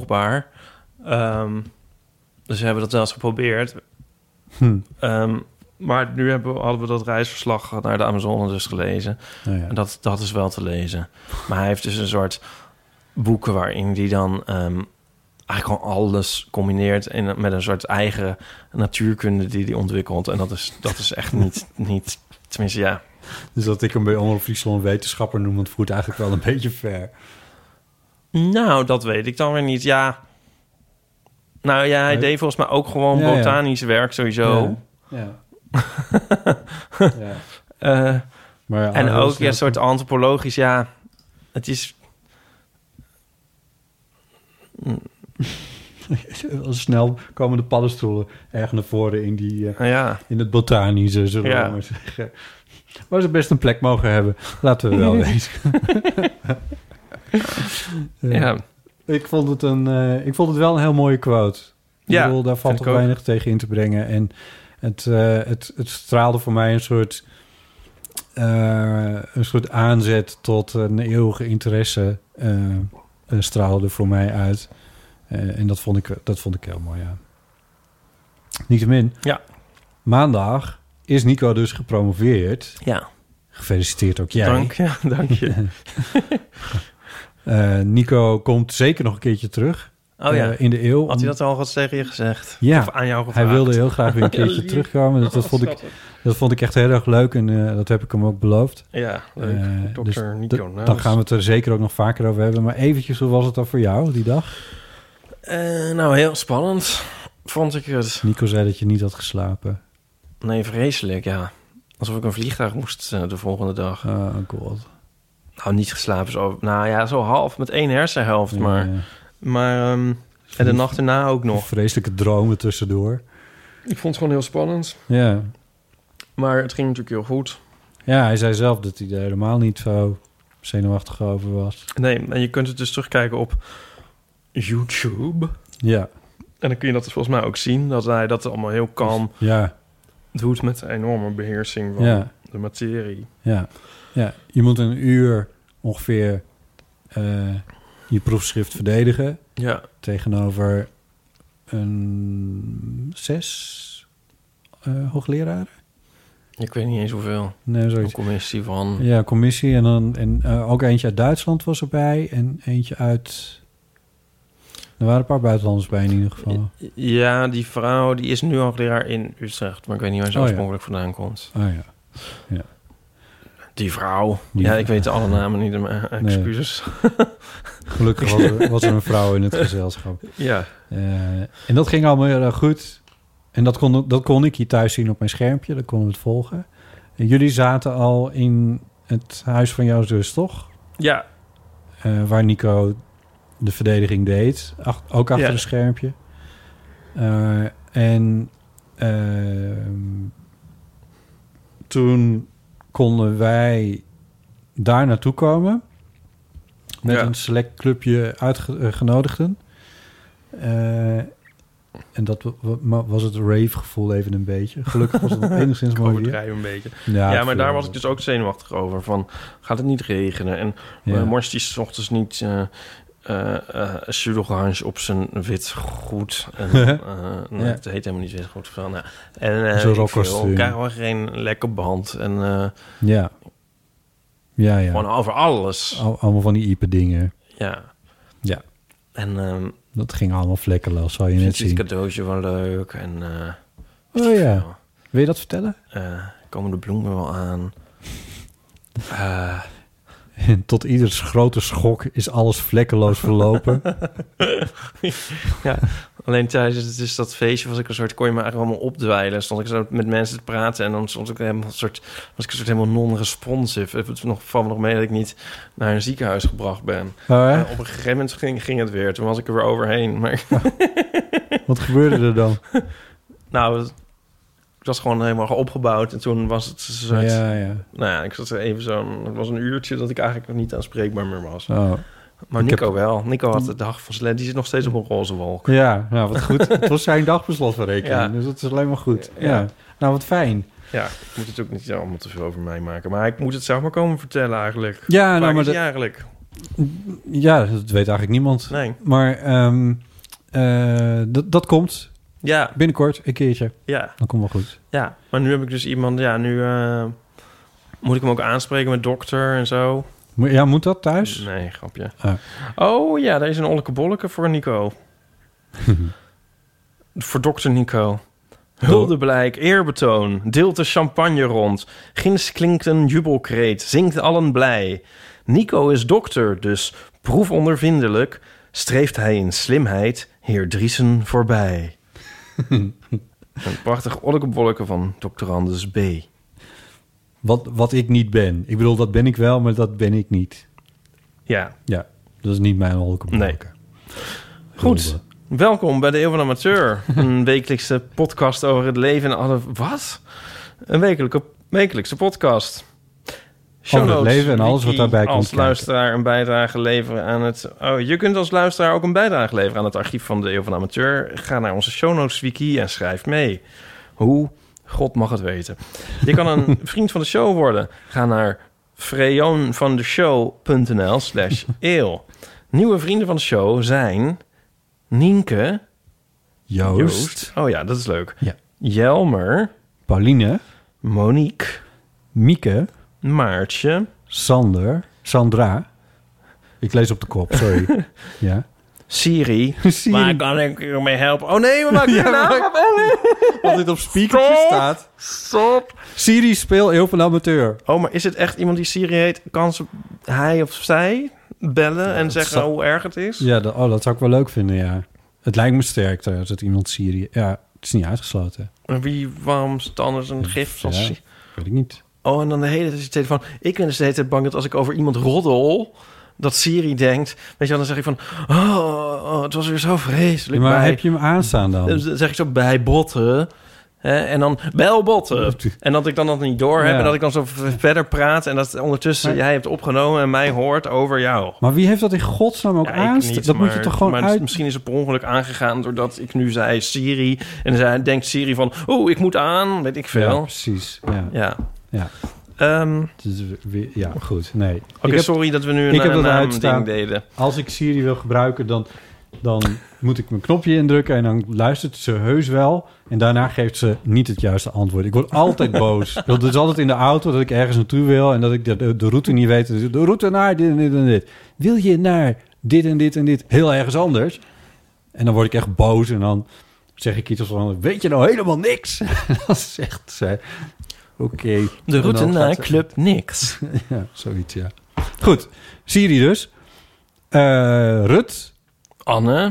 onnavolgbaar. Um, dus we hebben dat wel eens geprobeerd. Hm. Um, Maar nu hebben we, hadden we dat reisverslag naar de Amazone dus gelezen. Nou ja. En dat, dat is wel te lezen. Maar hij heeft dus een soort boeken waarin hij dan um, eigenlijk gewoon alles combineert in, met een soort eigen natuurkunde die hij ontwikkelt. En dat is, dat is echt niet, niet, tenminste ja. Dus dat ik hem bij Omroep Friesland wetenschapper noem, het voert eigenlijk wel een beetje ver. Nou, dat weet ik dan weer niet. Ja. Nou ja, hij Nee. deed volgens mij ook gewoon Ja, ja. botanisch werk sowieso. Ja. ja. Uh, Maar ja, en hij was ook ja, een net- soort antropologisch, ja. Het is... Snel komen de paddenstoelen erg naar voren in, die, uh, Nou ja. in het botanische, zullen Ja. we maar zeggen. Waar ze best een plek mogen hebben. Laten we wel wezen. Uh, Ja. ik, vond het een, uh, ik vond het wel een heel mooie quote. Ik Ja, bedoel, daar valt vind toch ik ook. weinig tegen in te brengen. En het, uh, het, het straalde voor mij een soort... Uh, een soort aanzet tot een eeuwige interesse uh, uh, straalde voor mij uit. Uh, en dat vond ik, dat vond ik heel mooi, ja. Niettemin, Ja. maandag is Nico dus gepromoveerd. Ja. Gefeliciteerd ook jij. Dank, ja, dank je. uh, Nico komt zeker nog een keertje terug. Oh ja. Uh, in de eeuw. Had hij dat al wat tegen je gezegd? Ja. Of aan jou gevraagd? Hij wilde heel graag weer een keertje lief. terugkomen. Dat, dat, vond ik, dat vond ik echt heel erg leuk en uh, dat heb ik hem ook beloofd. Ja, leuk. Uh, dokter dus Nico d- Naus. Dan gaan we het er zeker ook nog vaker over hebben. Maar eventjes, hoe was het dan voor jou die dag? Uh, nou, heel spannend vond ik het. Nico zei dat je niet had geslapen. Nee, vreselijk, ja. Alsof ik een vliegtuig moest uh, de volgende dag. Oh, god. Nou, niet geslapen. Zo, nou ja, zo half met één hersenhelft. Ja, maar ja. maar um, en de nacht erna ook nog. Vreselijke dromen tussendoor. Ik vond het gewoon heel spannend. Ja. Maar het ging natuurlijk heel goed. Ja, hij zei zelf dat hij er helemaal niet zo zenuwachtig over was. Nee, en je kunt het dus terugkijken op YouTube. Ja. En dan kun je dat dus volgens mij ook zien. Dat hij dat allemaal heel kalm Ja. doet met een enorme beheersing van Ja. de materie. Ja. Ja. Je moet een uur ongeveer uh, je proefschrift verdedigen. Ja. Tegenover een zes uh, hoogleraren. Ik weet niet eens hoeveel. Nee, Een zoiets. commissie van... Ja, commissie. En, dan, en uh, ook eentje uit Duitsland was erbij. En eentje uit... Er waren een paar buitenlanders bij in ieder geval. Ja, die vrouw die is nu hoogleraar in Utrecht. Maar ik weet niet waar ze Oh, ja. oorspronkelijk vandaan komt. Oh ja. Ja. Die vrouw. Die ja, vrouw. ik weet alle namen niet. Maar excuses. Gelukkig was er, was er een vrouw in het gezelschap. Ja. Uh, en dat ging allemaal heel erg goed. En dat kon, dat kon ik hier thuis zien op mijn schermpje. Dat konden we het volgen. En jullie zaten al in het huis van jouw zus, toch? Ja. Uh, waar Nico de verdediging deed. Ach, ook achter Ja. een schermpje. Uh, en uh, toen konden wij daar naartoe komen. Met Ja. een select clubje uitgenodigden. Uh, en dat w- w- was het rave-gevoel even een beetje. Gelukkig was het nog enigszins Ik mooi weer. overdrijf een beetje. Ja, Ja, maar veel. daar was ik dus ook zenuwachtig over. Van, gaat het niet regenen? En Ja. ja. Morst die 's ochtends niet uh, uh, uh, sudorange op zijn wit goed. En, uh, nee, Ja. het heet helemaal niet wit goed. Van, nou, en uh, Zo'n ik rockkostuum. veel, krijgen we geen lekker band. En uh, Ja. Ja, ja. gewoon over alles. Al- allemaal van die iepe dingen. Ja. Ja. En um, Dat ging allemaal vlekkeloos, zal je net vindt het zien. cadeautje wel leuk. En uh, Oh ja. Wil je dat vertellen? uh, komen de bloemen wel aan. Uh, En tot ieders grote schok is alles vlekkeloos verlopen. ja, alleen tijdens het, dus dat feestje was ik een soort, kon je me eigenlijk allemaal opdwijlen. Stond ik zo met mensen te praten en dan stond ik helemaal een soort, was ik een soort helemaal non-responsive. Het nog, valt me nog mee dat ik niet naar een ziekenhuis gebracht ben. Oh, hè? En op een gegeven moment ging, ging het weer. Toen was ik er weer overheen. Maar Wat gebeurde er dan? nou, het, ik was gewoon helemaal opgebouwd en toen was het een soort, Ja, ja. nou ja, ik zat er even zo'n, het was een uurtje dat ik eigenlijk nog niet aanspreekbaar meer was. Oh. Maar Ik Nico heb- wel. Nico had de dag van sled. Die zit nog steeds op een roze wolk. Ja, nou wat goed. Het was zijn dagbeslotsverrekening, Ja. dus dat is alleen maar goed. Ja. Ja. Nou, wat fijn. Ja, ik moet het ook niet allemaal te veel over mij maken. Maar ik moet het zelf maar komen vertellen eigenlijk. Ja, Waar nou, maar is hij dat, eigenlijk? ja, dat weet eigenlijk niemand. Nee. Maar ehm, eh, dat, dat komt. Ja, Binnenkort, een keertje. ja, Dan komt wel goed. ja. Maar nu heb ik dus iemand... Ja, nu uh, moet ik hem ook aanspreken met dokter en zo. Mo- Ja, moet dat thuis? Nee, grapje. Ah. Oh ja, daar is een olleke bolleke voor Nico. Voor dokter Nico. Huldeblijk, eerbetoon, deelt de champagne rond. Ginds klinkt een jubelkreet, zingt allen blij. Nico is dokter, dus proefondervindelijk streeft hij in slimheid heer Driesen voorbij. Een prachtig ollekebolleke van dokter Anders B. Wat, wat ik niet ben. Ik bedoel, dat ben ik wel, maar dat ben ik niet. Ja, Ja, dat is niet mijn holke. Nee. Goed. Welkom bij de Eeuw van de Amateur. Een wekelijkse podcast over het leven en alle... Wat? Een wekelijke, wekelijkse podcast. Show Over het notes, leven en alles wat wiki, daarbij komt als kijken. luisteraar een bijdrage leveren aan het... Oh, je kunt als luisteraar ook een bijdrage leveren aan het archief van de Eeuw van de Amateur. Ga naar onze show notes wiki en schrijf mee. Hoe? God mag het weten. Je kan een vriend van de show worden. Ga naar freonvandeshow.nl slash eeuw. Nieuwe vrienden van de show zijn... Nienke. Joost. Joost. Oh ja, dat is leuk. Ja. Jelmer. Pauline. Monique. Mieke. Maartje. Sander. Sandra. Ik lees op de kop, sorry. Ja. Siri. Siri. Waar kan ik u mee helpen? Oh nee, we maken je Ja, naam maar- op. Oh nee. Als dit op speakertje Stop. staat. Stop. Siri, speel Eeuw van de Amateur. Oh, maar is het echt iemand die Siri heet? Kan ze hij of zij bellen en dat zeggen zou- hoe erg het is? Ja, dat, oh, dat zou ik wel leuk vinden, ja. Het lijkt me sterk trouwens dat iemand Siri... Ja, het is niet uitgesloten. En wie, waarom is het anders een gif? Ja, Als Siri? weet ik niet. Oh, en dan de hele tijd van... Ik ben dus de hele tijd bang dat als ik over iemand roddel... dat Siri denkt... Weet je wel, dan zeg ik van... Oh, oh, het was weer zo vreselijk. Ja, maar bij, heb je hem aanstaan dan? dan zeg ik zo bij botten... Hè, en dan bel botten. En dat ik dan dat niet door heb... Ja. en dat ik dan zo v- verder praat... en dat ondertussen Maar- jij hebt opgenomen... en mij hoort over jou. Maar wie heeft dat in godsnaam ook Ja, ik aanstaan? niet, Dat moet je maar- toch gewoon maar uit... Misschien is het per ongeluk aangegaan... doordat ik nu zei Siri... en dan zei, denkt Siri van... Oeh, ik moet aan, weet ik Ja, veel. precies. Ja. Ja. Ja. Ehm, Het is weer- ja, goed. Nee. Oké, Ik heb- sorry dat we nu ik een heb dat naam uitstaan. ding deden. Als ik Siri wil gebruiken, dan, dan moet ik mijn knopje indrukken... en dan luistert ze heus wel. En daarna geeft ze niet het juiste antwoord. Ik word altijd boos. Dat is altijd in de auto dat ik ergens naartoe wil... en dat ik de, de, de route niet weet. Dus de route naar dit en dit en dit. Wil je naar dit en dit en dit heel ergens anders? En dan word ik echt boos en dan zeg ik iets van... weet je nou helemaal niks? Dan zegt zij... Oké. De En route dan naar gaat ze- Club Niks. Ja, zoiets, ja. Goed, Siri dus. Eh, Rut, Anne.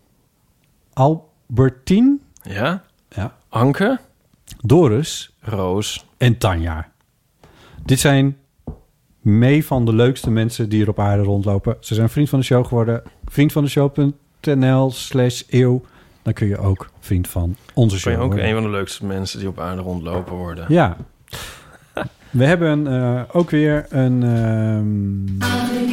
Albertine, Ja. ja, Anke. Doris Roos. en Tanja. Dit zijn mee van de leukste mensen die er op aarde rondlopen. Ze zijn vriend van de show geworden. Vriendvandeshow.nl slash eeuw. Dan kun je ook vriend van onze show Ben je ook worden. een van de leukste mensen die op aarde rondlopen worden. Ja. We hebben eh, ook weer een... ehm,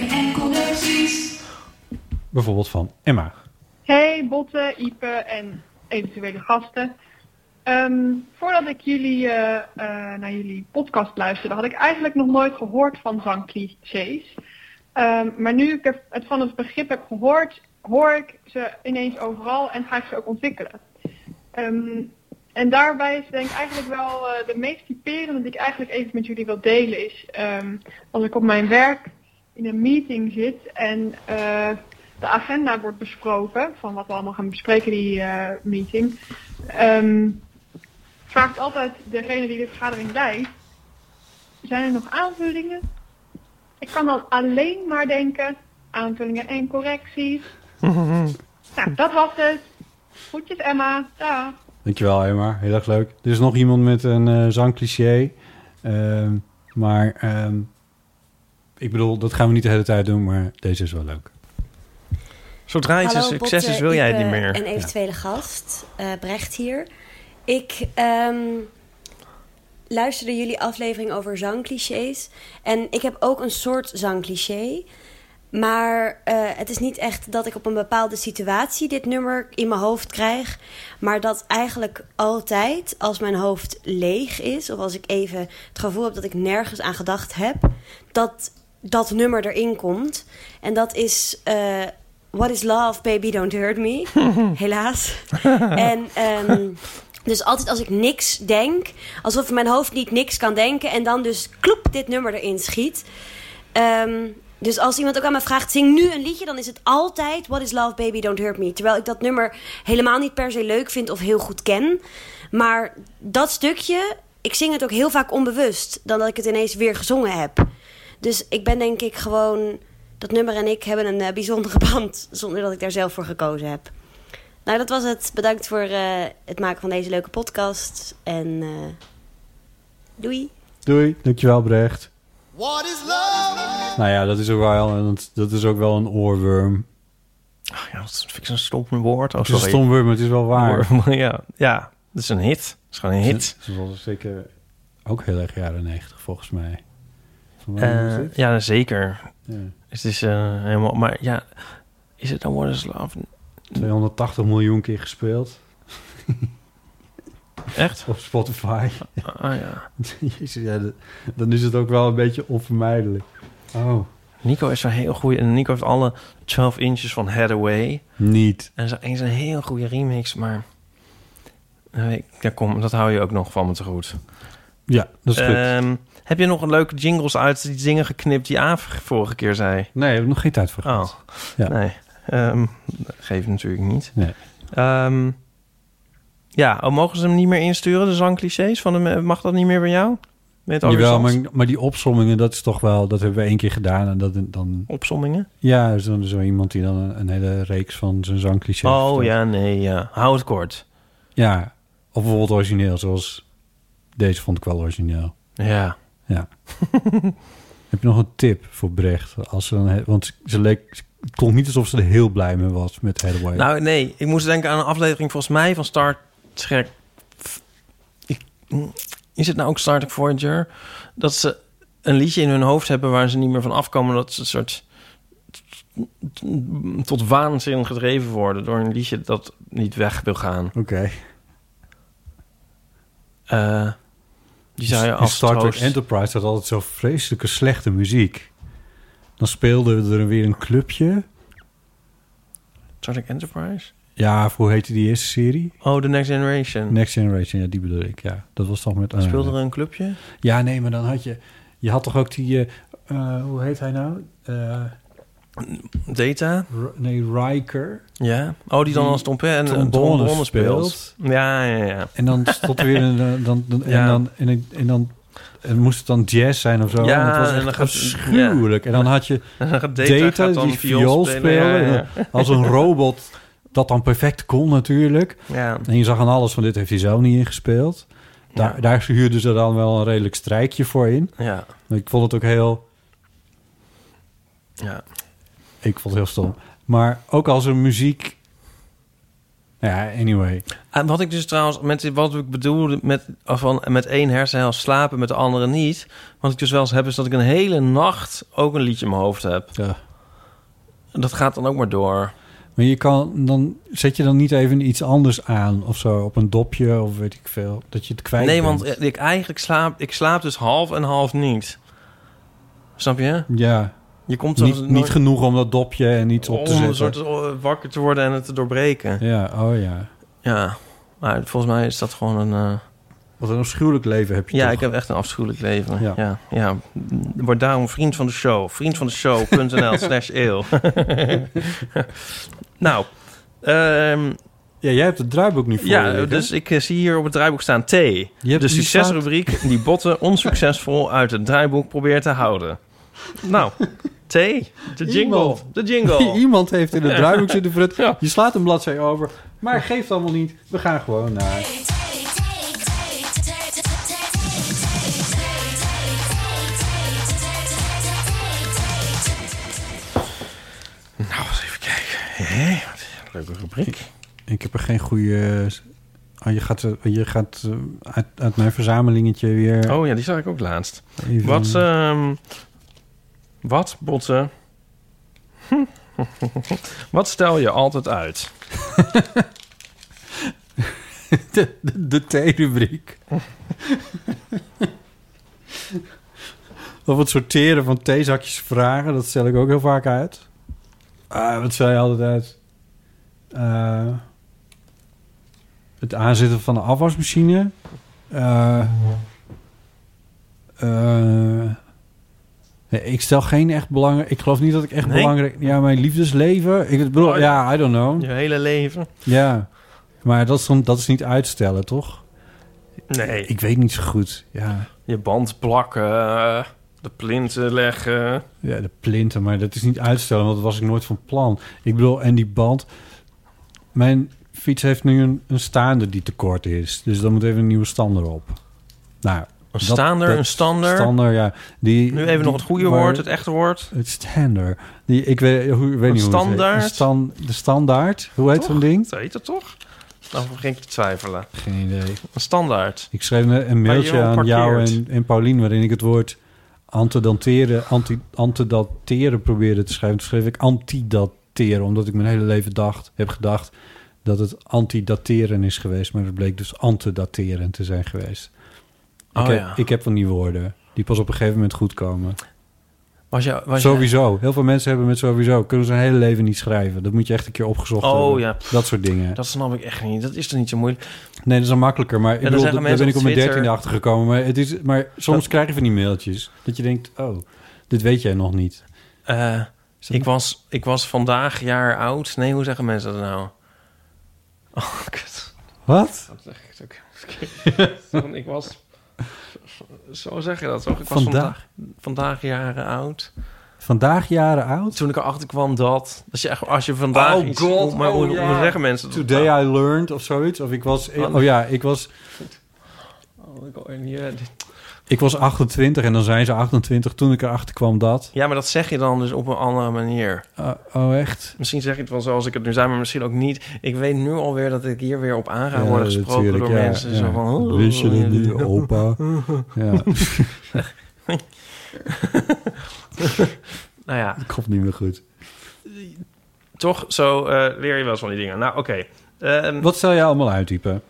bijvoorbeeld van Emma. Hey Botte, Ipe en eventuele gasten. Ehm, voordat ik jullie, eh, eh, naar jullie podcast luisterde, had ik eigenlijk nog nooit gehoord van zangclichés. Ehm, maar nu ik er- het van het begrip heb gehoord, hoor ik ze ineens overal en ga ik ze ook ontwikkelen. Ehm, en daarbij is denk ik eigenlijk wel eh, de meest typerende die ik eigenlijk even met jullie wil delen is... ehm, als ik op mijn werk in een meeting zit en... eh, de agenda wordt besproken, van wat we allemaal gaan bespreken die uh, meeting, um, vraagt altijd degene die de vergadering leidt, zijn er nog aanvullingen? Ik kan dan alleen maar denken, aanvullingen en correcties. Nou, dat was het. Groetjes Emma, dag. Dankjewel Emma, heel erg leuk. Er is nog iemand met een uh, zangcliché. Ehm, maar ehm, ik bedoel, dat gaan we niet de hele tijd doen, maar deze is wel leuk. Zodra iets een Hallo, succes is, Botte, wil jij het Ipe niet meer. En eventuele gast, uh, Brecht hier. Ik um, luisterde jullie aflevering over zangclichés. En ik heb ook een soort zangcliché. Maar uh, het is niet echt dat ik op een bepaalde situatie dit nummer in mijn hoofd krijg. Maar dat eigenlijk altijd, als mijn hoofd leeg is... of als ik even het gevoel heb dat ik nergens aan gedacht heb... dat dat nummer erin komt. En dat is... Uh, What is love, baby, don't hurt me. Helaas. En um, dus altijd als ik niks denk, alsof mijn hoofd niet niks kan denken... en dan dus kloep dit nummer erin schiet. Um, dus als iemand ook aan me vraagt, zing nu een liedje... dan is het altijd What is love, baby, don't hurt me. Terwijl ik dat nummer helemaal niet per se leuk vind of heel goed ken. Maar dat stukje, ik zing het ook heel vaak onbewust... dan dat ik het ineens weer gezongen heb. Dus ik ben denk ik gewoon... dat nummer en ik hebben een uh, bijzondere band... zonder dat ik daar zelf voor gekozen heb. Nou, dat was het. Bedankt voor uh, het maken van deze leuke podcast. En uh, doei. Doei, dankjewel Brecht. What is love? Nou ja, dat is ook wel een, dat is ook wel een oorworm. Ach ja, dat vind ik zo'n stom woord. Oh, Het is een sorry. stom woord, maar het is wel waar. Ja, ja, dat is een hit. Het is gewoon een hit. Het was zeker ook heel erg jaren negentig, volgens mij. Van wanneer was Uh, dit? ja, zeker. Ja. Het is uh, helemaal... Maar ja, is het dan What is love? tweehonderdtachtig miljoen keer gespeeld. Echt? Op Spotify. Ah ja. Jezus, ja, de- dan is het ook wel een beetje onvermijdelijk. Oh. Nico is een heel goeie... En Nico heeft alle twaalf inches van Hathaway. Niet. En zo eens een heel goede remix, maar... Uh, ik, ja, kom, dat hou je ook nog van me te goed. Ja, dat is goed. Um, heb je nog een leuke jingles uit die dingen geknipt die Aaf vorige keer zei? Nee, daar heb ik nog geen tijd voor Oh, gehad. Ja. nee. Um, dat geeft natuurlijk niet. Nee. Um, ja, oh, mogen ze hem niet meer insturen, de zangclichés? Van de, mag dat niet meer bij jou? Met Jawel, maar, maar die opsommingen, dat is toch wel... Dat hebben we één keer gedaan en dat dan... Opsommingen? Ja, zo, zo iemand die dan een, een hele reeks van zijn zangclichés Oh vertelt. ja, nee, ja. Hou het kort. Ja, of bijvoorbeeld origineel, zoals... Deze vond ik wel origineel. Ja. Ja. Heb je nog een tip voor Brecht? Als ze dan, he- want ze leek, het klonk niet alsof ze er heel blij mee was met Hathaway. Nou, nee. Ik moest denken aan een aflevering volgens mij van Star Trek. Ik, is het nou ook Star Trek Voyager? Dat ze een liedje in hun hoofd hebben waar ze niet meer van afkomen. Dat ze een soort tot waanzin gedreven worden door een liedje dat niet weg wil gaan. Oké. Okay. Uh, die zou je als Star Trek troost... Enterprise had altijd zo vreselijke slechte muziek. Dan speelde er weer een clubje. Star Trek Enterprise? Ja, hoe heette die eerste serie? Oh, The Next Generation. Next Generation, ja, die bedoel ik, ja. Dat was toch met... Uh, speelde er een clubje? Ja, nee, maar dan had je... Je had toch ook die... Uh, uh, hoe heet hij nou? Uh, Data? R- nee, Riker. Ja. Oh, die dan als trompet en een trombone speelt. Ja, ja, ja. En dan stond er weer een... Uh, dan, dan, ja. En dan... En, en dan en moest het dan jazz zijn of zo? Ja, en het was echt en dan gaat, afschuwelijk. Ja. En dan had je dan gaat Data, Data gaat dan die viool spelen. spelen ja, ja. Als een robot dat dan perfect kon natuurlijk. Ja. En je zag aan alles van dit heeft hij zelf niet ingespeeld. Daar, ja. daar huurden ze dan wel een redelijk strijkje voor in. Ja. Maar ik vond het ook heel... Ja. Ik vond het heel stom. Maar ook als er muziek... Ja, anyway. En wat ik dus trouwens, met wat ik bedoelde met, van, met één hersenhelft slapen, met de andere niet. Wat ik dus wel eens heb, is dat ik een hele nacht ook een liedje in mijn hoofd heb. Ja. Dat gaat dan ook maar door. Maar je kan dan, zet je dan niet even iets anders aan of zo, op een dopje of weet ik veel, dat je het kwijt Nee, bent. want ik eigenlijk slaap, ik slaap dus half en half niet. Snap je? Ja. Je komt niet, nooit, niet genoeg om dat dopje en iets op te zetten. Om een soort wakker te worden en het te doorbreken. Ja, oh ja. Ja, maar volgens mij is dat gewoon een... Uh... Wat een afschuwelijk leven heb je Ja, toch? ik heb echt een afschuwelijk leven. Ja. Ja, ja. Word daarom vriend van de show. vriend van de show.nl slash eeuw. Nou, um, ja, jij hebt het draaiboek niet voor Ja, je, dus ik uh, zie hier op het draaiboek staan T. De succesrubriek staat... die Botten onsuccesvol uit het draaiboek probeert te houden. Nou, T, de jingle. Iemand. De jingle. Iemand heeft in het draaiboek zitten voor het... Ja. Je slaat een bladzij over, maar geeft allemaal niet. We gaan gewoon naar... Nou, eens even kijken. Hé, wat een leuke rubriek. Ik heb er geen goede... Oh, je gaat, je gaat uit, uit mijn verzamelingetje weer... Oh ja, die zag ik ook laatst. Even... Wat, um, wat, Botten? Wat stel je altijd uit? de de, de theerubriek. Of het sorteren van theezakjes vragen, dat stel ik ook heel vaak uit. Uh, wat zei je altijd uit? Uh, het aanzetten van de afwasmachine. Uh, uh, nee, ik stel geen echt belangrijk... Ik geloof niet dat ik echt Nee? belangrijk... Ja, mijn liefdesleven. Ik bedoel, Oh, ja. ja, I don't know. Je hele leven. Ja, maar dat is, dan- dat is niet uitstellen, toch? Nee. Ik weet niet zo goed. Ja, Je band plakken, uh, de plinten leggen. ja de plinten, maar dat is niet uitstellen, want dat was ik nooit van plan. Ik bedoel, en die band... Mijn fiets heeft nu een, een staande die te kort is. Dus dan moet even een nieuwe stander op. Nou, Een dat- staander, dat- een stander. Stander, ja. Die, Nu even die- nog het goede waar- woord, het echte woord. Het stander. Die, ik weet, hoe, ik weet Een niet hoe het heet. standaard? Een stan, de standaard. Hoe heet Toch? zo'n ding? Dat heet het toch? Nou begin ik te twijfelen. Geen idee. Een standaard. Ik schreef een, een mailtje Waar je aan jou parkeert. en, en Paulien... waarin ik het woord antedanteren, anti, antedateren probeerde te schrijven. Toen schreef ik antidateren, omdat ik mijn hele leven dacht, heb gedacht... dat het antidateren is geweest. Maar het bleek dus antedateren te zijn geweest. Oh, ik, heb, ja. ik heb van die woorden die pas op een gegeven moment goed komen. Was je, was Sowieso. Heel veel mensen hebben met sowieso. Kunnen ze hun hele leven niet schrijven. Dat moet je echt een keer opgezocht Oh, hebben. ja. Dat soort dingen. Je, dat snap ik echt niet. Dat is toch niet zo moeilijk? Nee, dat is dan makkelijker. Maar ik dan bedoel, zeggen daar ben ik mensen op mijn op Twitter- dertiende achter gekomen. Maar, het is, maar soms Dat- krijg je van die mailtjes. Dat je denkt, oh, dit weet jij nog niet. Uh, Is dat- ik, was, ik was vandaag jaar oud. Nee, hoe zeggen mensen dat nou? Oh, kut. Wat? Dat zeg ik ook verkeerd. Ik was... Zo zeg je dat toch? Ik was Vandaag? vandaag, vandaag jaren oud. Vandaag jaren oud? Toen ik erachter kwam dat... dat je echt, als je vandaag Oh iets... God, maar hoe, oh ja. hoe zeggen mensen dat? Today I learned of zoiets. Of ik was... Wat? Oh ja, ik was... Oh, ik hoor niet, eh, dit- Ik was achtentwintig en dan zijn ze achtentwintig toen ik erachter kwam dat... Ja, maar dat zeg je dan dus op een andere manier. Uh, oh, echt? Misschien zeg je het wel zoals ik het nu zei, maar misschien ook niet. Ik weet nu alweer dat ik hier weer op aan ga Ja, worden gesproken natuurlijk, door ja, mensen. ja. Zo van... oh, Wist je dat niet, opa? Ja, Nou ja, dat komt niet meer goed. toch zo eh, leer je wel eens van die dingen. Nou, oké. Ehm, Wat stel jij allemaal uittypen?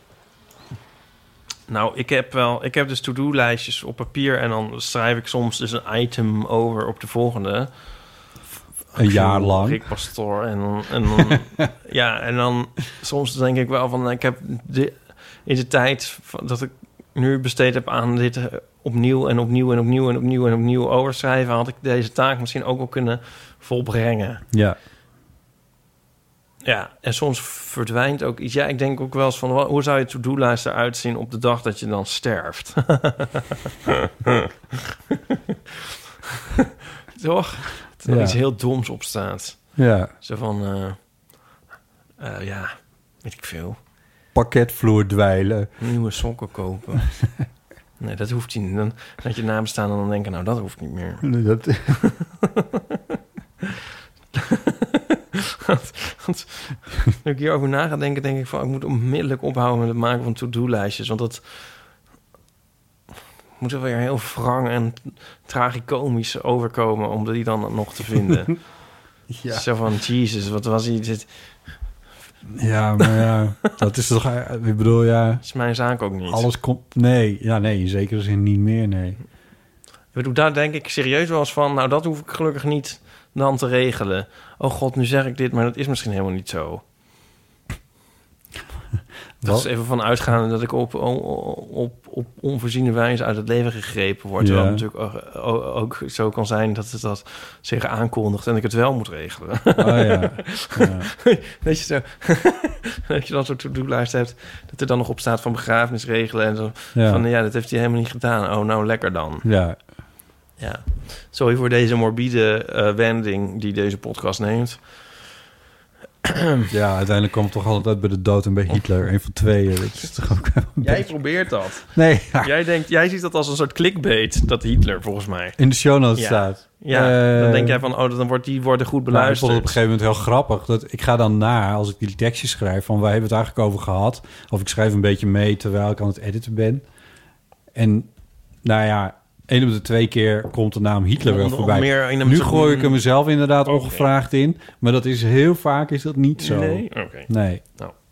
Nou, ik heb wel, ik heb dus to-do-lijstjes op papier en dan schrijf ik soms dus een item over op de volgende. Een jaar lang. Rick Pastoor en dan, en dan ja, en dan soms denk ik wel van, ik heb de, in de tijd van, dat ik nu besteed heb aan dit eh, opnieuw en opnieuw en opnieuw en opnieuw en opnieuw overschrijven, had ik deze taak misschien ook wel kunnen volbrengen. Ja. Ja, en soms verdwijnt ook iets. Ja, ik denk ook wel eens van... wat- hoe zou je to-do-lijst eruit zien op de dag dat je dan sterft? Toch? Dat er Ja. iets heel doms op staat. Ja. Zo van... eh, eh, ja, weet ik veel. Parketvloer dweilen. Nieuwe sokken kopen. Nee, dat hoeft niet. Dan dat je nabestaan en dan denken... nou, dat hoeft niet meer. Dat... Want, want, nu ik hierover na ga denken, denk ik van... ik moet onmiddellijk ophouden met het maken van to-do-lijstjes. Want dat moet er weer heel wrang en tragicomisch overkomen... om die dan nog te vinden. Ja. Zo van, Jesus, wat was hier dit? Ja, maar ja, dat is toch... Ik bedoel, ja... Dat is mijn zaak ook niet. Alles komt... Nee, ja, nee, in zekere zin niet meer, nee. Ik bedoel, daar denk ik serieus wel eens van... nou, dat hoef ik gelukkig niet dan te regelen. Oh god, nu zeg ik dit, maar dat is misschien helemaal niet zo. Dat Wat? is even van uitgaande dat ik op, op, op onvoorziene wijze uit het leven gegrepen word. Terwijl Ja. het natuurlijk ook, ook zo kan zijn dat het dat zich aankondigt en ik het wel moet regelen. Oh ja. Ja. Dat je zo, dat je dan zo'n to-do-lijst hebt, dat er dan nog op staat van begrafenis regelen en zo. Ja. Van ja, dat heeft hij helemaal niet gedaan. Oh, nou lekker dan. Ja. Ja. Sorry voor deze morbide uh, wending die deze podcast neemt. Ja, uiteindelijk kwam het toch altijd bij de dood en bij Hitler. Een van tweeën. Dat is toch ook een Jij beetje- probeert dat. Nee, ja. Jij denkt, jij ziet dat als een soort clickbait, dat Hitler volgens mij. In de show notes Ja. staat. Ja, Eh, dan denk jij van, oh, dan wordt die worden goed Nou, ik beluisterd. vond het op een gegeven moment heel grappig. Dat ik ga dan na, als ik die tekstjes schrijf, van waar hebben we het eigenlijk over gehad? Of ik schrijf een beetje mee terwijl ik aan het editen ben. En nou ja, één op de twee keer komt de naam Hitler wel Om- om voorbij. meer in een Nu soort- gooi ik hem mezelf inderdaad Oké. ongevraagd in. Maar dat is heel vaak is dat niet zo. Nee? Oké. Nee.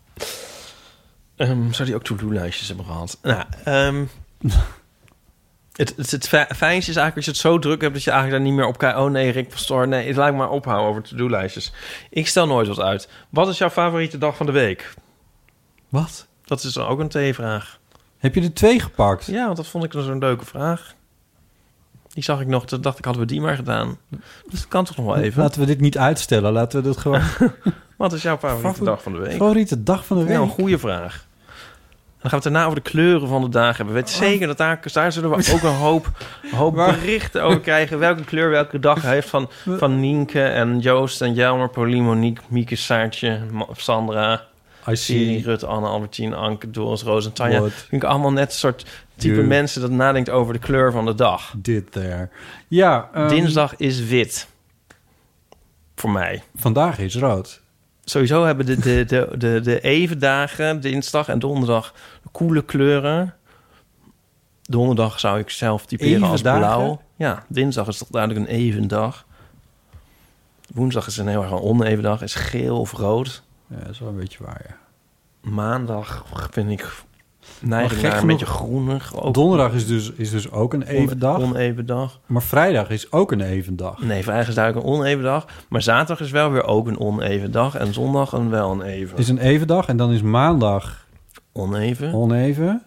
Ehm, zou die ook to-do-lijstjes hebben gehad? Nou, ehm, Het, het, het fi- fijnste is eigenlijk als je het zo druk hebt... dat je eigenlijk daar niet meer op kijkt. Oh nee, Rick Pastoor, nee, het lijkt maar ophouden over to-do-lijstjes. Ik stel nooit wat uit. Wat is jouw favoriete dag van de week? Wat? Dat is dan ook een T-vraag. Heb je er twee gepakt? Ja, want dat vond ik dan zo'n leuke vraag. Die zag ik nog, toen dacht ik, hadden we die maar gedaan. Dus dat kan toch nog wel even. Laten we dit niet uitstellen. Laten we dit gewoon... Wat is jouw favoriete Favoriet- dag van de week? Favoriete dag van de week? Nou, een goede vraag. Dan gaan we het daarna over de kleuren van de dagen hebben. Weet zeker dat daar, daar zullen we ook een hoop, hoop Waar? berichten over krijgen. Welke kleur welke dag heeft van, van Nienke en Joost en Jelmer, Pauline, Monique, Mieke, Saartje, Ma- Sandra, I Siri, see. Rutte, Anne, Albertine, Anke, Doris, Roos en Tanja. What? Vind ik allemaal net een soort type You. mensen dat nadenkt over de kleur van de dag. Dit there. Ja. Um, Dinsdag is wit. Voor mij. Vandaag is rood. Sowieso hebben de, de, de, de, de evendagen, dinsdag en donderdag, koele kleuren. Donderdag zou ik zelf typeren als Evendagen? blauw. Ja, dinsdag is toch duidelijk een even dag. Woensdag is een heel erg een oneven dag, is geel of rood. Ja, dat is wel een beetje waar, ja. Maandag vind ik neig ik gek naar een genoeg- beetje groenig. Ook Donderdag is dus, is dus ook een even dag. Oneven dag. Maar vrijdag is ook een even dag. Nee, vrijdag is duidelijk een oneven dag. Maar zaterdag is wel weer ook een oneven dag. En zondag een wel een even. Is een even dag en dan is maandag Oneven. oneven.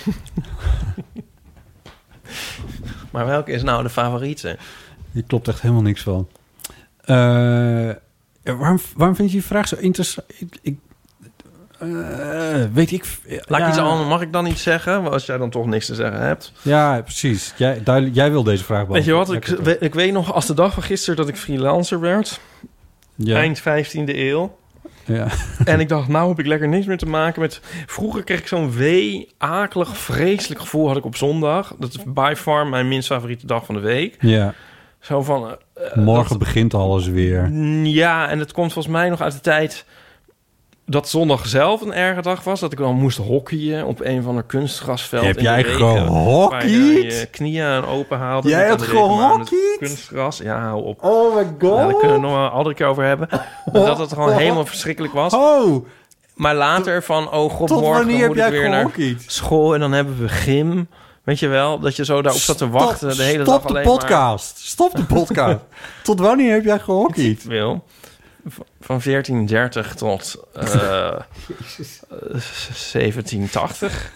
Maar welke is nou de favoriete? Hier klopt echt helemaal niks van. Eh, ja, waarom, waarom vind je die vraag zo interessant? Ik, ik, eh, weet ik... Laat ik ja, iets anders, mag ik dan iets zeggen? Als jij dan toch niks te zeggen hebt. Ja, precies. Jij, duidelijk, jij wil deze vraag Weet je wat? Ik, beantwoorden. we- ik weet nog als de dag van gisteren dat ik freelancer werd. Ja. Eind vijftiende eeuw. Ja. En ik dacht, nou heb ik lekker niks meer te maken met... Vroeger kreeg ik zo'n wee, akelig, vreselijk gevoel had ik op zondag. Dat is by far mijn minst favoriete dag van de week. ja. Zo van... eh, Morgen dat- begint alles weer. Ja, en het komt volgens mij nog uit de tijd... dat zondag zelf een erge dag was. Dat ik dan moest hockeyen op een van de kunstgrasveld. Heb in de jij regen, waar je gehockeyd? je knieën open haalde. Jij met hebt aan de regen, maar met gehockeyd? Kunstgras, ja, hou op. Oh my god. Ja, daar kunnen we het nog wel een andere keer over hebben. Dat het gewoon helemaal verschrikkelijk was. Oh, Maar later van, oh god, tot morgen wanneer heb moet ik jij weer naar gehockeyd? school. En dan hebben we gym. Weet je wel, dat je zo daarop zat te wachten de hele Stop dag de alleen podcast. Stop de podcast. Tot wanneer heb jij gehockeyd? maar wil. V- Van veertien dertig tot eh zeventien tachtig.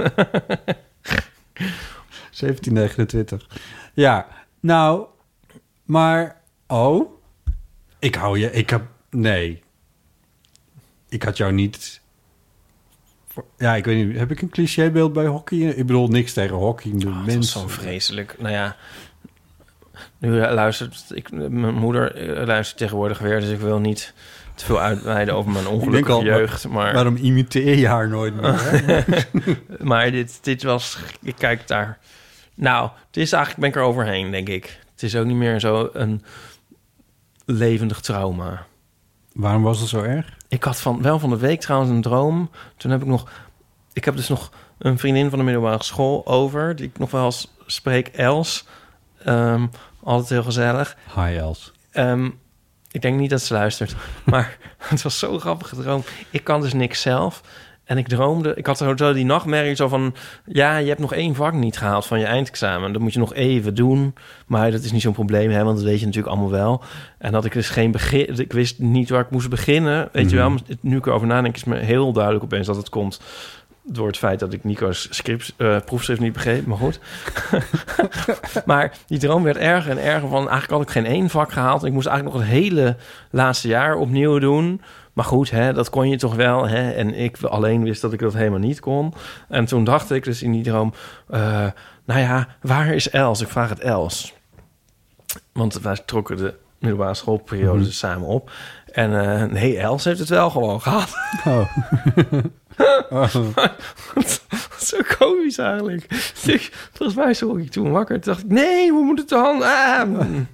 zeventien negenentwintig. Ja, nou, maar... Oh, ik hou je... Ik heb... Nee. Ik had jou niet... voor- Ja, ik weet niet. Heb ik een clichébeeld bij hockey? Ik bedoel, niks tegen hockey. De Oh, dat is mensen. zo vreselijk. Nou ja, nu eh, luistert... Ik, mijn moeder eh, luistert tegenwoordig weer, dus ik wil niet te veel uitweiden over mijn ongelukkige al, jeugd. Maar, Waarom imiteer je haar nooit meer? Hè? maar dit, dit was... Ik kijk daar... Nou, het is eigenlijk... Ben ik er overheen, denk ik. Het is ook niet meer zo een levendig trauma. Waarom was het zo erg? Ik had van, wel van de week trouwens een droom. Toen heb ik nog... Ik heb dus nog een vriendin van de middelbare school over... die ik nog wel eens spreek, Els. Ehm, altijd heel gezellig. Hi, Els. Ehm, ik denk niet dat ze luistert. Maar het was zo'n grappige droom. Ik kan dus niks zelf. En ik droomde... Ik had zo die nachtmerrie zo van... Ja, je hebt nog één vak niet gehaald van je eindexamen. Dat moet je nog even doen. Maar dat is niet zo'n probleem, hè, want dat weet je natuurlijk allemaal wel. En dat ik dus geen begin... Ik wist niet waar ik moest beginnen. Weet je wel, nu ik erover nadenk... is me heel duidelijk opeens dat het komt... door het feit dat ik Nico's script, uh, proefschrift niet begreep. Maar goed. Maar die droom werd erger en erger van... Eigenlijk had ik geen één vak gehaald. Ik moest eigenlijk nog het hele laatste jaar opnieuw doen... Maar goed, hè, dat kon je toch wel. Hè? En ik alleen wist dat ik dat helemaal niet kon. En toen dacht ik dus in die droom... Uh, nou ja, waar is Els? Ik vraag het Els. Want wij trokken de middelbare schoolperiode Mm-hmm. dus samen op. En uh, nee, Els heeft het wel gewoon gehad. Oh. oh. Zo komisch eigenlijk. Dus, volgens mij schrok ik toen wakker. Toen dacht ik, nee, hoe moet het dan? Ah.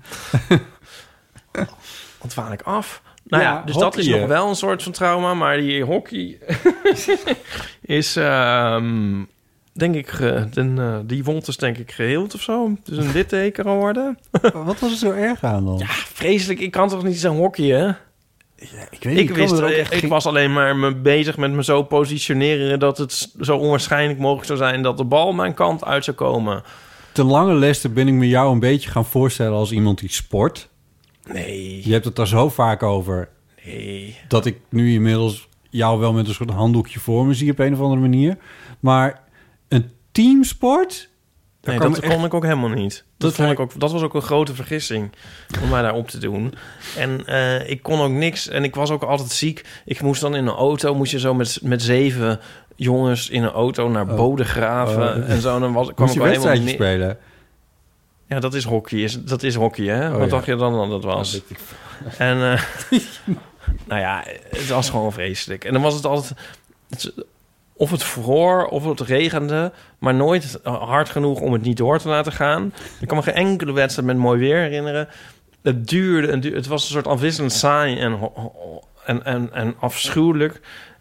Wat dwaal ik af? Nou ja, Ja, dus dat is hockeyen. nog wel een soort van trauma. Maar die hockey is, um, denk ik, ge, den, uh, die wond is denk ik geheeld of zo. Dus een litteken kan worden. Wat was er zo erg aan dan? Ja, vreselijk. Ik kan toch niet zo hockeyen? Ja, ik weet Ik, kan wist, me er ook ik, echt ik geen- was alleen maar me bezig met me zo positioneren... dat het zo onwaarschijnlijk mogelijk zou zijn... dat de bal mijn kant uit zou komen. ten lange leste ben ik me jou een beetje gaan voorstellen als iemand die sport. Nee. Je hebt het daar zo vaak over. Nee. Dat ik nu inmiddels jou wel met een soort handdoekje voor me zie op een of andere manier. Maar een teamsport... Nee, dat kon echt... ik ook helemaal niet. Dat, dat, vond ik ook, dat was ook een grote vergissing om mij daar op te doen. En uh, ik kon ook niks. En ik was ook altijd ziek. Ik moest dan in een auto, moest je zo met, met zeven jongens in een auto naar oh. Bodegraven oh. en zo. Dan was, kwam moest je ik wedstrijdje spelen? Ja, dat is hockey. Is, dat is hockey, hè? Oh, Wat ja. dacht je dan dat dat was? Ja, en uh, nou ja, het was gewoon vreselijk. En dan was het altijd... Het, of het vroor, of het regende, maar nooit hard genoeg om het niet door te laten gaan. Ik kan me geen enkele wedstrijd met mooi weer herinneren. Het duurde, en duurde het was een soort afwisselend saai en, en, en, en afschuwelijk.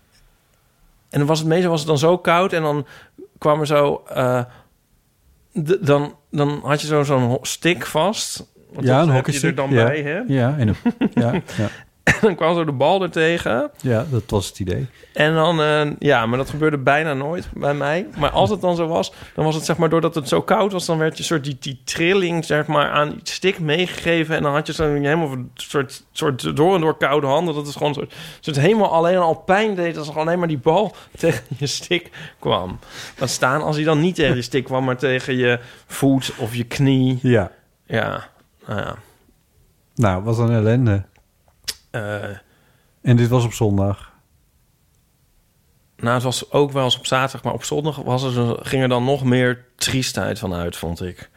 En dan was het meestal was het dan zo koud en dan kwam er zo... Uh, de, dan, dan had je zo, zo'n stick vast. Want ja, dat een heb je er dan ja. bij, hè? Ja, en een, ja, ja. En dan kwam zo de bal er tegen. Ja, dat was het idee. En dan, uh, ja, maar dat gebeurde bijna nooit bij mij. Maar als het dan zo was, dan was het zeg maar doordat het zo koud was, dan werd je soort die, die trilling zeg maar aan die stick meegegeven. En dan had je zo helemaal een soort, soort door en door koude handen. Dat is gewoon een soort, soort helemaal alleen al pijn deed als alleen maar die bal tegen je stick kwam. Dat staan als hij dan niet tegen je stick kwam, maar tegen je voet of je knie. Ja. Ja, nou ja. Nou, wat een ellende. Uh, en dit was op zondag? Nou, het was ook wel eens op zaterdag, maar op zondag was er, ging er dan nog meer triestheid van uit, vond ik.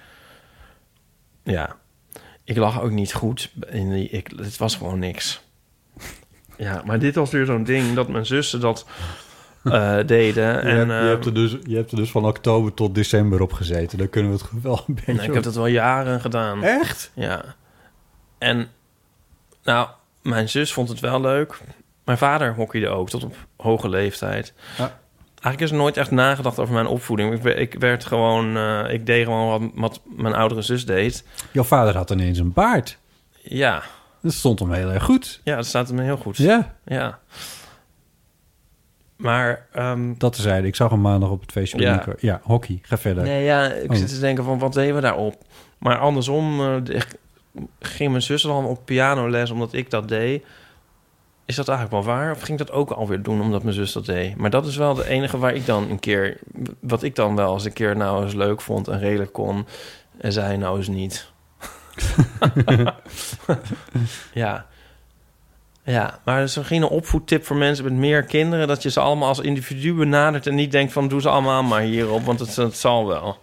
Ja, ik lag ook niet goed. In die, ik, het was gewoon niks. Ja, maar dit was weer zo'n ding dat mijn zussen dat uh, deden. Je, en, hebt, uh, je, hebt er dus, je hebt er dus van oktober tot december op gezeten. Daar kunnen we het wel een beetje... Nee, ik heb dat wel jaren gedaan. Echt? Ja. En, nou... Mijn zus vond het wel leuk. Mijn vader hockeyde ook, tot op hoge leeftijd. Ja. Eigenlijk is er nooit echt nagedacht over mijn opvoeding. Ik, ik werd gewoon... Uh, ik deed gewoon wat, wat mijn oudere zus deed. Jouw vader had ineens een baard. Ja. Dat stond hem heel erg goed. Ja, dat staat hem heel goed. Ja. Ja. Maar... Um, dat terzijde. Ik zag hem maandag op het feestje. Ja. Ja, hockey. Ga verder. Nee, ja, ik oh. zit te denken van, wat deden we daarop? Maar andersom... Uh, ik, ging mijn zus dan op pianoles omdat ik dat deed. Is dat eigenlijk wel waar? Of ging ik dat ook alweer doen omdat mijn zus dat deed? Maar dat is wel de enige waar ik dan een keer... wat ik dan wel eens een keer nou eens leuk vond en redelijk kon. En zij nou eens niet. ja. Ja, maar er is misschien een opvoedtip voor mensen met meer kinderen... dat je ze allemaal als individu benadert en niet denkt van... doe ze allemaal maar hierop, want het, het zal wel.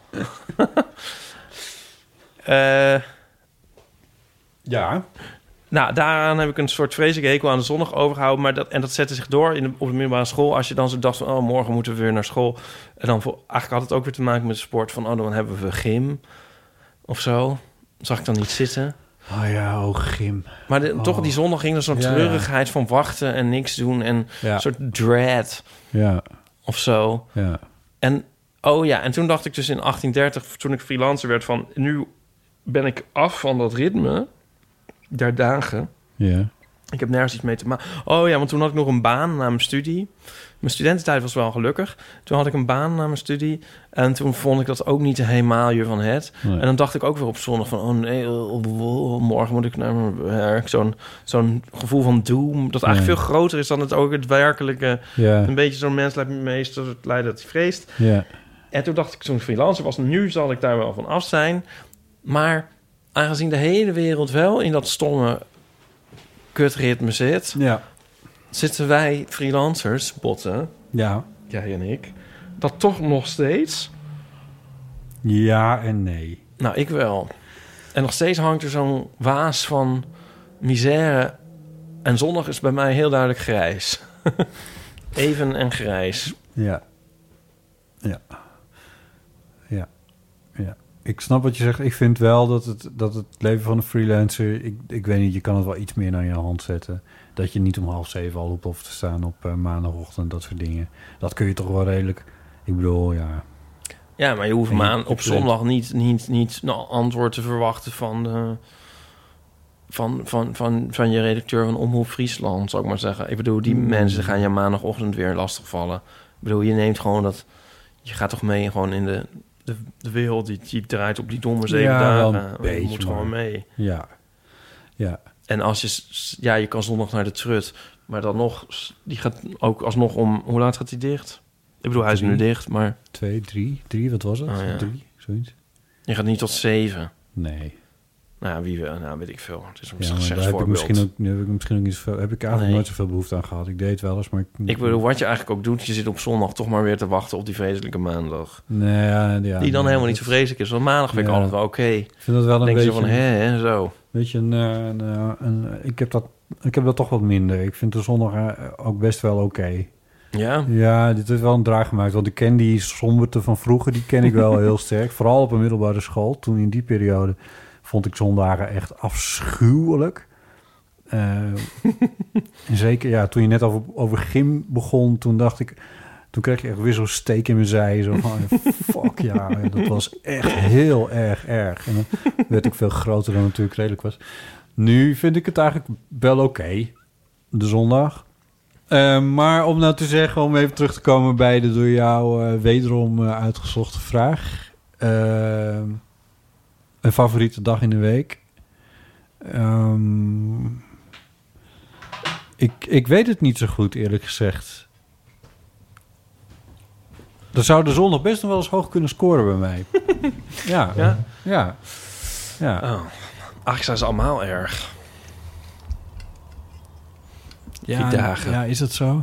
Eh... uh, Ja. Nou, daaraan heb ik een soort vreselijke hekel aan de zondag overgehouden. Maar dat, en dat zette zich door in de, op de middelbare school. Als je dan zo dacht van, oh, morgen moeten we weer naar school. En dan voor, eigenlijk had het ook weer te maken met de sport. Van, oh, dan hebben we gym of zo. Zag ik dan niet zitten. Oh ja, oh, gym. Maar de, oh. toch die zondag ging er zo'n ja, treurigheid ja. van wachten en niks doen. En ja. een soort dread ja. of zo. Ja. En, oh ja, en toen dacht ik dus in achttien dertig, toen ik freelancer werd, van nu ben ik af van dat ritme... der dagen. Ja. Ik heb nergens iets mee te maken. Oh ja, want toen had ik nog een baan na mijn studie. Mijn studententijd was wel gelukkig. Toen had ik een baan na mijn studie. En toen vond ik dat ook niet helemaal je van het. Nee. En dan dacht ik ook weer op zondag van... oh nee, morgen moet ik naar mijn werk. Zo'n, zo'n gevoel van doom. Dat eigenlijk ja. veel groter is dan het ook het werkelijke. Ja. Een beetje zo'n mens lijkt me meestal het lijden dat hij vreest. Ja. En toen dacht ik, zo'n freelancer was... nu zal ik daar wel van af zijn. Maar... aangezien de hele wereld wel in dat stomme kutritme zit... Ja. zitten wij freelancers, botten, ja. jij en ik, dat toch nog steeds... Ja en nee. Nou, ik wel. En nog steeds hangt er zo'n waas van misère... en zondag is bij mij heel duidelijk grijs. Even en grijs. Ja. Ja. Ja. Ja. Ik snap wat je zegt. Ik vind wel dat het, dat het leven van een freelancer... Ik, ik weet niet, je kan het wel iets meer naar je hand zetten. Dat je niet om half zeven al op hoeft te staan op uh, maandagochtend, dat soort dingen. Dat kun je toch wel redelijk... Ik bedoel, ja... Ja, maar je hoeft maan op zondag niet, niet, niet een antwoord te verwachten van, de, van, van, van, van je redacteur van Omroep Friesland, zou ik maar zeggen. Ik bedoel, die mm. mensen gaan je maandagochtend weer lastigvallen. Ik bedoel, je neemt gewoon dat... Je gaat toch mee gewoon in de de, de wereld die, die draait op die domme zeven Ja, wel dagen. een Je beetje, moet gewoon maar- mee. Ja. Ja. En als je... s- Ja, je kan zondag naar de trut. Maar dan nog... s- Die gaat ook alsnog om... Hoe laat gaat hij dicht? Ik bedoel, hij is nu Drie. dicht, maar... Twee, drie, drie, wat was het? Oh, ja. Drie, zoiets. Je gaat niet tot zeven. Nee. Nou ja, wie wil... Nou, weet ik veel. Het is een Ja, maar daar slecht heb ik, voorbeeld. misschien ook, daar heb ik misschien ook niet zoveel... Heb ik eigenlijk Nee. nooit zoveel behoefte aan gehad. Ik deed het wel eens, maar... Ik, Ik bedoel, wat je eigenlijk ook doet... Je zit op zondag toch maar weer te wachten op die vreselijke maandag. Nee, ja, ja, die dan nee, helemaal niet zo dat- vreselijk is. Want maandag vind ik Ja. altijd wel oké. Ik vind dat wel Dan een denk je beetje... zo van, hè, hè, zo. Weet je, een, eh, een, eh, een, ik, heb dat, ik heb dat toch wat minder. Ik vind de zondag eh, ook best wel oké. Ja? Ja, dit heeft wel een draai gemaakt. Want ik ken die somberte van vroeger, die ken ik wel heel sterk. Vooral op een middelbare school. Toen in die periode vond ik zondagen echt afschuwelijk. Eh, en zeker, ja, toen je net over, over gym begon, toen dacht ik... Toen kreeg je echt weer zo'n steek in mijn zij. Zo van, fuck ja, dat was echt heel erg erg. En dan werd ik veel groter dan het natuurlijk redelijk was. Nu vind ik het eigenlijk wel oké, de zondag. Uh, maar om nou te zeggen, om even terug te komen bij de door jou uh, wederom uh, uitgezochte vraag. Uh, een favoriete dag in de week. Um, ik, ik weet het niet zo goed, eerlijk gezegd. Dan zou de zondag best nog wel eens hoog kunnen scoren bij mij. ja, Ja? ja, ja. Oh. Eigenlijk zijn ze allemaal erg. Ja, die dagen. Ja, is dat zo?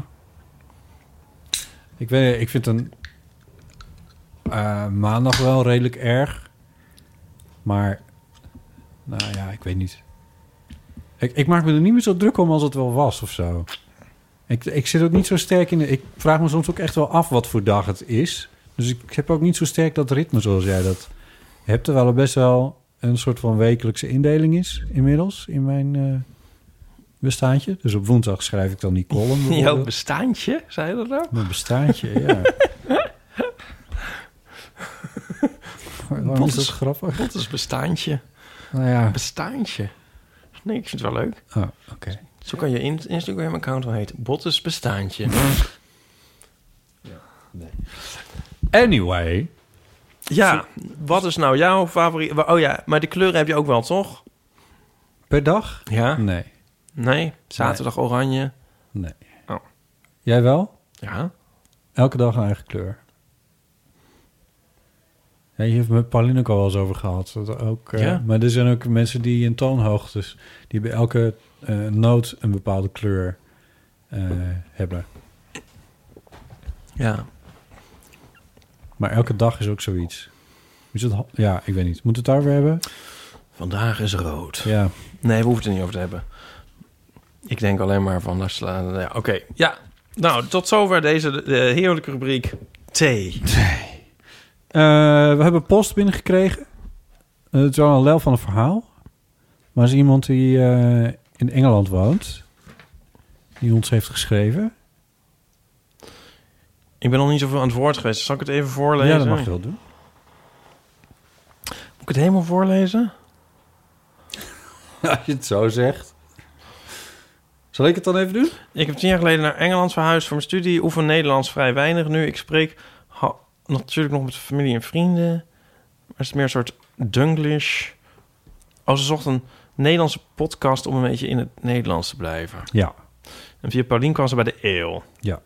Ik weet, ik vind een uh, maandag wel redelijk erg, maar nou ja, ik weet niet. Ik, ik maak me er niet meer zo druk om als het wel was of zo. Ik, ik zit ook niet zo sterk in de... Ik vraag me soms ook echt wel af wat voor dag het is. Dus ik heb ook niet zo sterk dat ritme zoals jij dat hebt. Terwijl er best wel een soort van wekelijkse indeling is inmiddels in mijn uh, bestaantje. Dus op woensdag schrijf ik dan die column. Jouw bestaantje, zei je dat nou? Mijn bestaantje, ja. Waarom is dat grappig? Wat is bestaantje? Nou ja. Bestaantje? Nee, ik vind het wel leuk. Oh, oké. Okay. Zo kan je in- Instagram-account wel heten. Bottes bestaantje. Ja, nee. Anyway. Ja, wat is nou jouw favoriet? Oh ja, maar de kleuren heb je ook wel, toch? Per dag? Ja? Nee. Nee? Zaterdag nee. oranje? Nee. Oh. Jij wel? Ja. Elke dag een eigen kleur. Ja, je hebt met Pauline ook al wel eens over gehad. Dat ook, uh, ja? Maar er zijn ook mensen die in toonhoogtes... die bij elke uh, noot een bepaalde kleur uh, hebben. Ja. Maar elke dag is ook zoiets. Is het, ja, ik weet niet. Moeten we het daarover hebben? Vandaag is rood. Ja. Nee, we hoeven het er niet over te hebben. Ik denk alleen maar van... daar slaan. Ja, oké. Okay. Ja. Nou, tot zover deze de, de heerlijke rubriek thee. Thee. Uh, we hebben post binnengekregen. Uh, het is wel een lel van een verhaal. Maar er is iemand die uh, in Engeland woont. Die ons heeft geschreven. Ik ben nog niet zoveel aan het woord geweest. Zal ik het even voorlezen? Ja, dat mag je wel doen. Moet ik het helemaal voorlezen? Als je het zo zegt. Zal ik het dan even doen? Ik heb tien jaar geleden naar Engeland verhuisd voor mijn studie. Oefen Nederlands vrij weinig nu. Ik spreek ha, natuurlijk nog met familie en vrienden. Maar het is meer een soort Dunglish. Oh, ze zocht een Nederlandse podcast om een beetje in het Nederlands te blijven. Ja. En via Paulien kwam ze bij de eeuw. Ja.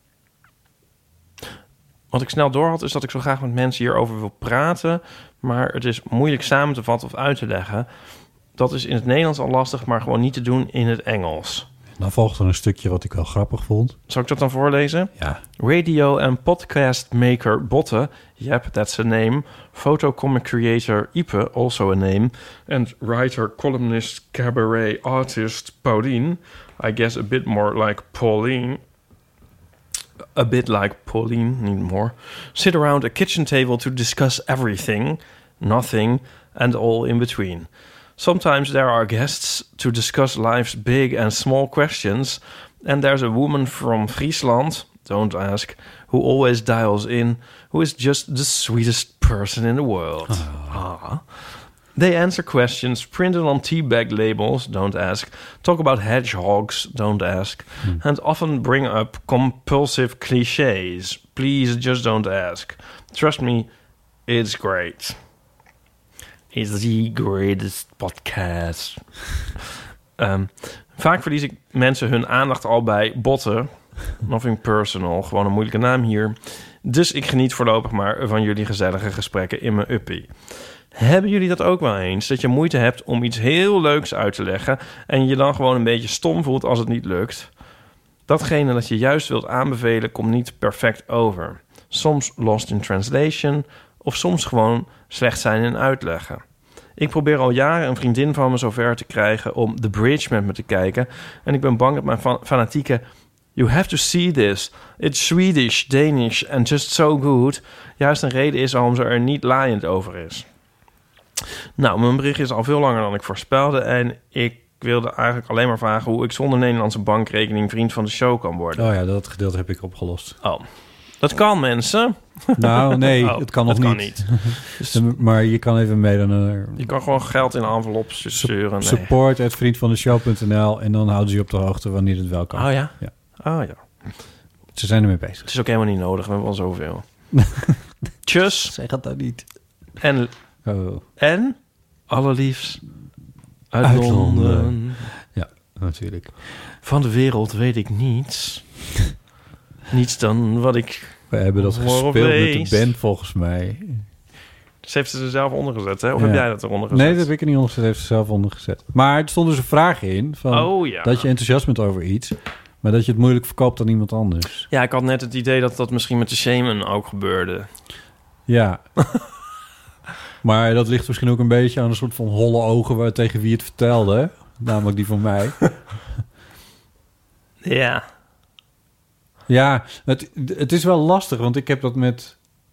Wat ik snel door had, is dat ik zo graag met mensen hierover wil praten. Maar het is moeilijk samen te vatten of uit te leggen. Dat is in het Nederlands al lastig, maar gewoon niet te doen in het Engels. Dan volgt er een stukje wat ik wel grappig vond. Zal ik dat dan voorlezen? Ja. Radio en podcast maker Botte, yep, that's a name. Photo comic creator Ipe, also a name. And writer, columnist, cabaret artist Pauline. I guess a bit more like Pauline. A bit like Pauline, need more. Sit around a kitchen table to discuss everything, nothing, and all in between. Sometimes there are guests to discuss life's big and small questions, and there's a woman from Friesland, don't ask, who always dials in, who is just the sweetest person in the world. Oh. Ah. They answer questions printed on tea bag labels, don't ask, talk about hedgehogs, don't ask, hmm. and often bring up compulsive cliches. Please just don't ask. Trust me, It's great. It's the greatest podcast. um, vaak verlies ik mensen hun aandacht al bij botten. Nothing personal. Gewoon een moeilijke naam hier. Dus ik geniet voorlopig maar van jullie gezellige gesprekken in mijn uppie. Hebben jullie dat ook wel eens? Dat je moeite hebt om iets heel leuks uit te leggen en je dan gewoon een beetje stom voelt als het niet lukt? Datgene dat je juist wilt aanbevelen komt niet perfect over. Soms lost in translation of soms gewoon slecht zijn in uitleggen. Ik probeer al jaren een vriendin van me zover te krijgen om The Bridge met me te kijken en ik ben bang dat mijn fan- fanatieke "You have to see this. It's Swedish, Danish and just so good" juist een reden is waarom ze er niet laaiend over is. Nou, mijn bericht is al veel langer dan ik voorspelde en ik wilde eigenlijk alleen maar vragen hoe ik zonder Nederlandse bankrekening vriend van de show kan worden. Oh ja, dat gedeelte heb ik opgelost. Oh, dat kan, mensen. Nou, nee, Oh, het kan nog het kan niet. niet. Dus Maar je kan even mee naar je kan gewoon geld in een envelop sturen. Nee. support at vriendvandeshow punt n l en dan houden ze je op de hoogte wanneer het wel kan. Oh ja? Ja. Oh ja. Ze zijn ermee bezig. Het is ook helemaal niet nodig. We hebben al zoveel. Tjus. Zeg dat nou niet. En, Oh. en allerliefst uit, Uit Londen. Londen. Ja, natuurlijk. Van de wereld weet ik niets. Niets dan wat ik... We hebben dat Hoor gespeeld of met wees. de band volgens mij. Dus heeft ze er zelf onder gezet, hè? Of Ja. heb jij dat eronder gezet? Nee, dat heb ik er niet onder gezet. Heeft ze zelf onder gezet. Maar er stond dus een vraag in van Oh ja. dat je enthousiast bent over iets, maar dat je het moeilijk verkoopt aan iemand anders. Ja, ik had net het idee dat dat misschien met de Shaman ook gebeurde. Ja. Maar dat ligt misschien ook een beetje aan een soort van holle ogen waar tegen wie het vertelde. Namelijk die van mij. Ja. Ja, het, het is wel lastig, want ik heb dat met...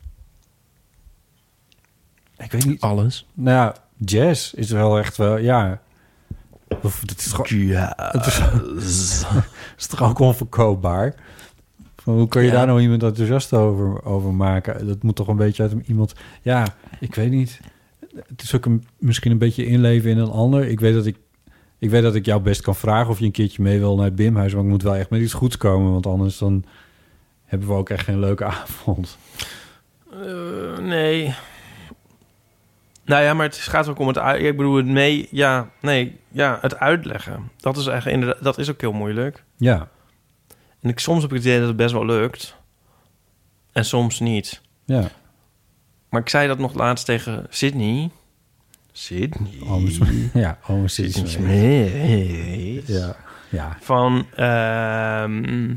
Ik weet niet... Alles. Nou ja, jazz is wel echt wel... Ja. Of, het is toch, Ja. het is, is toch ook onverkoopbaar? Van, hoe kan je Ja. daar nou iemand enthousiast over, over maken? Dat moet toch een beetje uit iemand... Ja, ik weet niet. Het is ook een, misschien een beetje inleven in een ander. Ik weet dat ik, ik weet dat ik jou best kan vragen of je een keertje mee wil naar het Bimhuis, maar ik moet wel echt met iets goeds komen, want anders dan hebben we ook echt geen leuke avond. Uh, nee. Nou ja, maar het gaat ook om het uit... Ik bedoel, het mee... Ja, nee. Ja, het uitleggen. Dat is eigenlijk inderdaad... Dat is ook heel moeilijk. Ja, En ik, soms heb ik het idee dat het best wel lukt. En soms niet. ja. Maar ik zei dat nog laatst tegen Sydney. Sydney? Ome Smith. Ja, ome Sydney Smith. Smith. Ja, ja. Van... ehm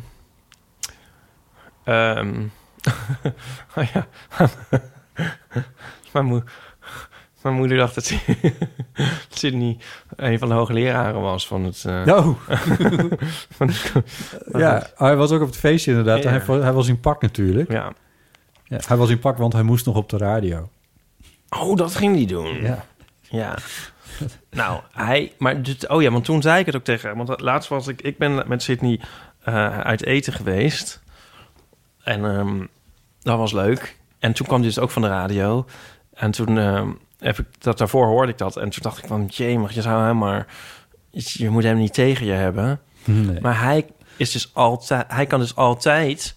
ehm oh ja. mijn, moe, mijn moeder dacht dat Sydney een van de hoogleraren was van het... Uh, Oh. van, Ja, hij was ook op het feestje inderdaad. Ja. Hij, hij was in pak natuurlijk. ja. Ja, hij was in pak, want hij moest nog op de radio. Oh, dat ging hij doen. Ja. Ja. Nou, hij... Maar dus, oh ja, want toen zei ik het ook tegen hem. Want laatst was ik... Ik ben met Sydney uh, uit eten geweest. En um, dat was leuk. En toen kwam hij dus ook van de radio. En toen um, heb ik dat... Daarvoor hoorde ik dat. En toen dacht ik van... Jee, mag je zou hem maar... Je moet hem niet tegen je hebben. Nee. Maar hij is dus altijd... Hij kan dus altijd...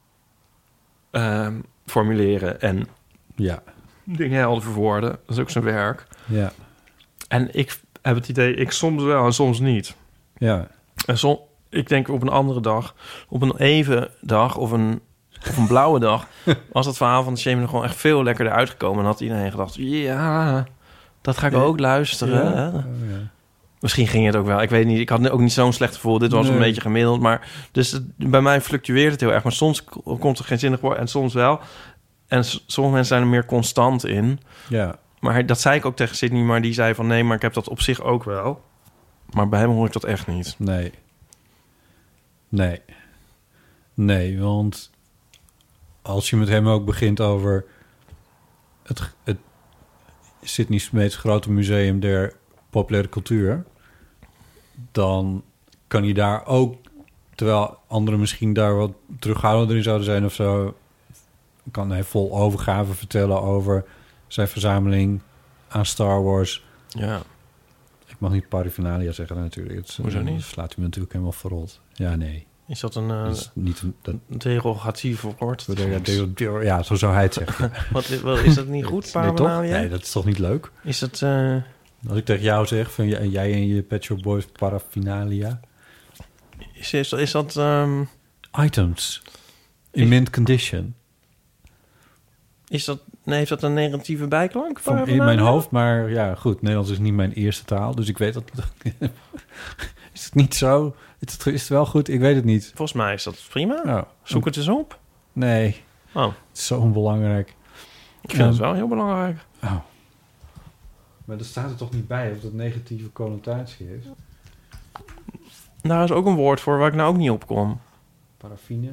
Um, formuleren en Ja, dingen helder verwoorden. Dat is ook zijn werk. ja, En ik heb het idee, ik soms wel en soms niet. ja. En som, ik denk op een andere dag, op een even dag of een, of een blauwe dag, was dat verhaal van de Shaman gewoon echt veel lekkerder uitgekomen. En had iedereen gedacht, ja, dat ga ik ook luisteren. Ja. Oh, ja. Misschien ging het ook wel. Ik weet niet. Ik had ook niet zo'n slecht gevoel. Dit was Nee. een beetje gemiddeld. Maar dus het, bij mij fluctueert het heel erg. Maar soms k- komt er geen zinnig woord en soms wel. En s- sommige mensen zijn er meer constant in. Ja. Maar hij, dat zei ik ook tegen Sydney. Maar die zei van nee, maar ik heb dat op zich ook wel. Maar bij hem hoor ik dat echt niet. Nee. Nee. Nee, want als je met hem ook begint over het, het Sydney Smeets grote museum der populaire cultuur, dan kan hij daar ook, terwijl anderen misschien daar wat terughoudender in zouden zijn of zo, kan hij vol overgave vertellen over zijn verzameling aan Star Wars. Ja. Ik mag niet paraphernalia zeggen natuurlijk. Het, Hoezo niet? slaat u me natuurlijk helemaal verrot. Ja, nee. Is dat een uh, Dat is niet een... Dat, derogatief woord? ja, de, de, ja, zo zou hij het zeggen. Wat, wat, is dat niet goed, nee, toch? paraphernalia? Nee, dat is toch niet leuk? Is dat... Uh... Als ik tegen jou zeg, van jij, jij en je Pet Shop Boys paraphernalia... Is, is, is dat... Um... Items. In is, mint condition. Is dat... Nee, heeft dat een negatieve bijklank? Van in mijn hoofd, maar ja, goed. Nederlands is niet mijn eerste taal, dus ik weet dat... Is het niet zo? Is het, is het wel goed? Ik weet het niet. Volgens mij is dat prima. Oh. Zoek het eens op. Nee. Oh. Het is zo onbelangrijk. Ik vind um, het wel heel belangrijk. Oh. Maar er staat er toch niet bij of dat negatieve connotatie heeft? Daar is ook een woord voor waar ik nou ook niet op kom. Paraffine.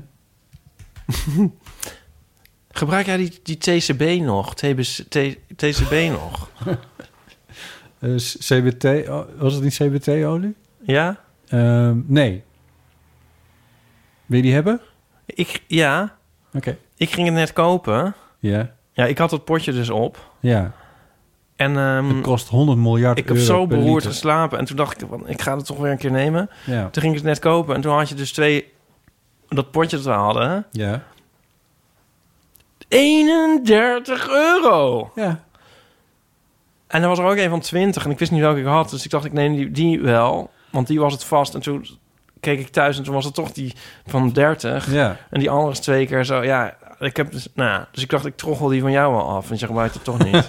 Gebruik jij die, die T C B nog? T C B nog? uh, C B T, was het niet C B T-olie? Ja? Uh, nee. Wil je die hebben? Ik, ja. Oké. Okay. Ik ging het net kopen. Ja. Ja, ik had het potje dus op. Ja. En um, het kost honderd miljard ik euro. Ik heb zo beroerd liter. geslapen. En toen dacht ik, ik ga het toch weer een keer nemen. Ja. Toen ging ik het net kopen. En toen had je dus twee... Dat potje dat we hadden. Ja. eenendertig euro. Ja. En er was er ook een van twintig. En ik wist niet welke ik had. Dus ik dacht, ik neem die, die wel. Want die was het vast. En toen keek ik thuis. En toen was het toch die van dertig. Ja. En die andere is twee keer zo. Ja, ik heb dus... Nou, dus ik dacht, ik troggel die van jou wel af. Want je gebruikt het toch niet.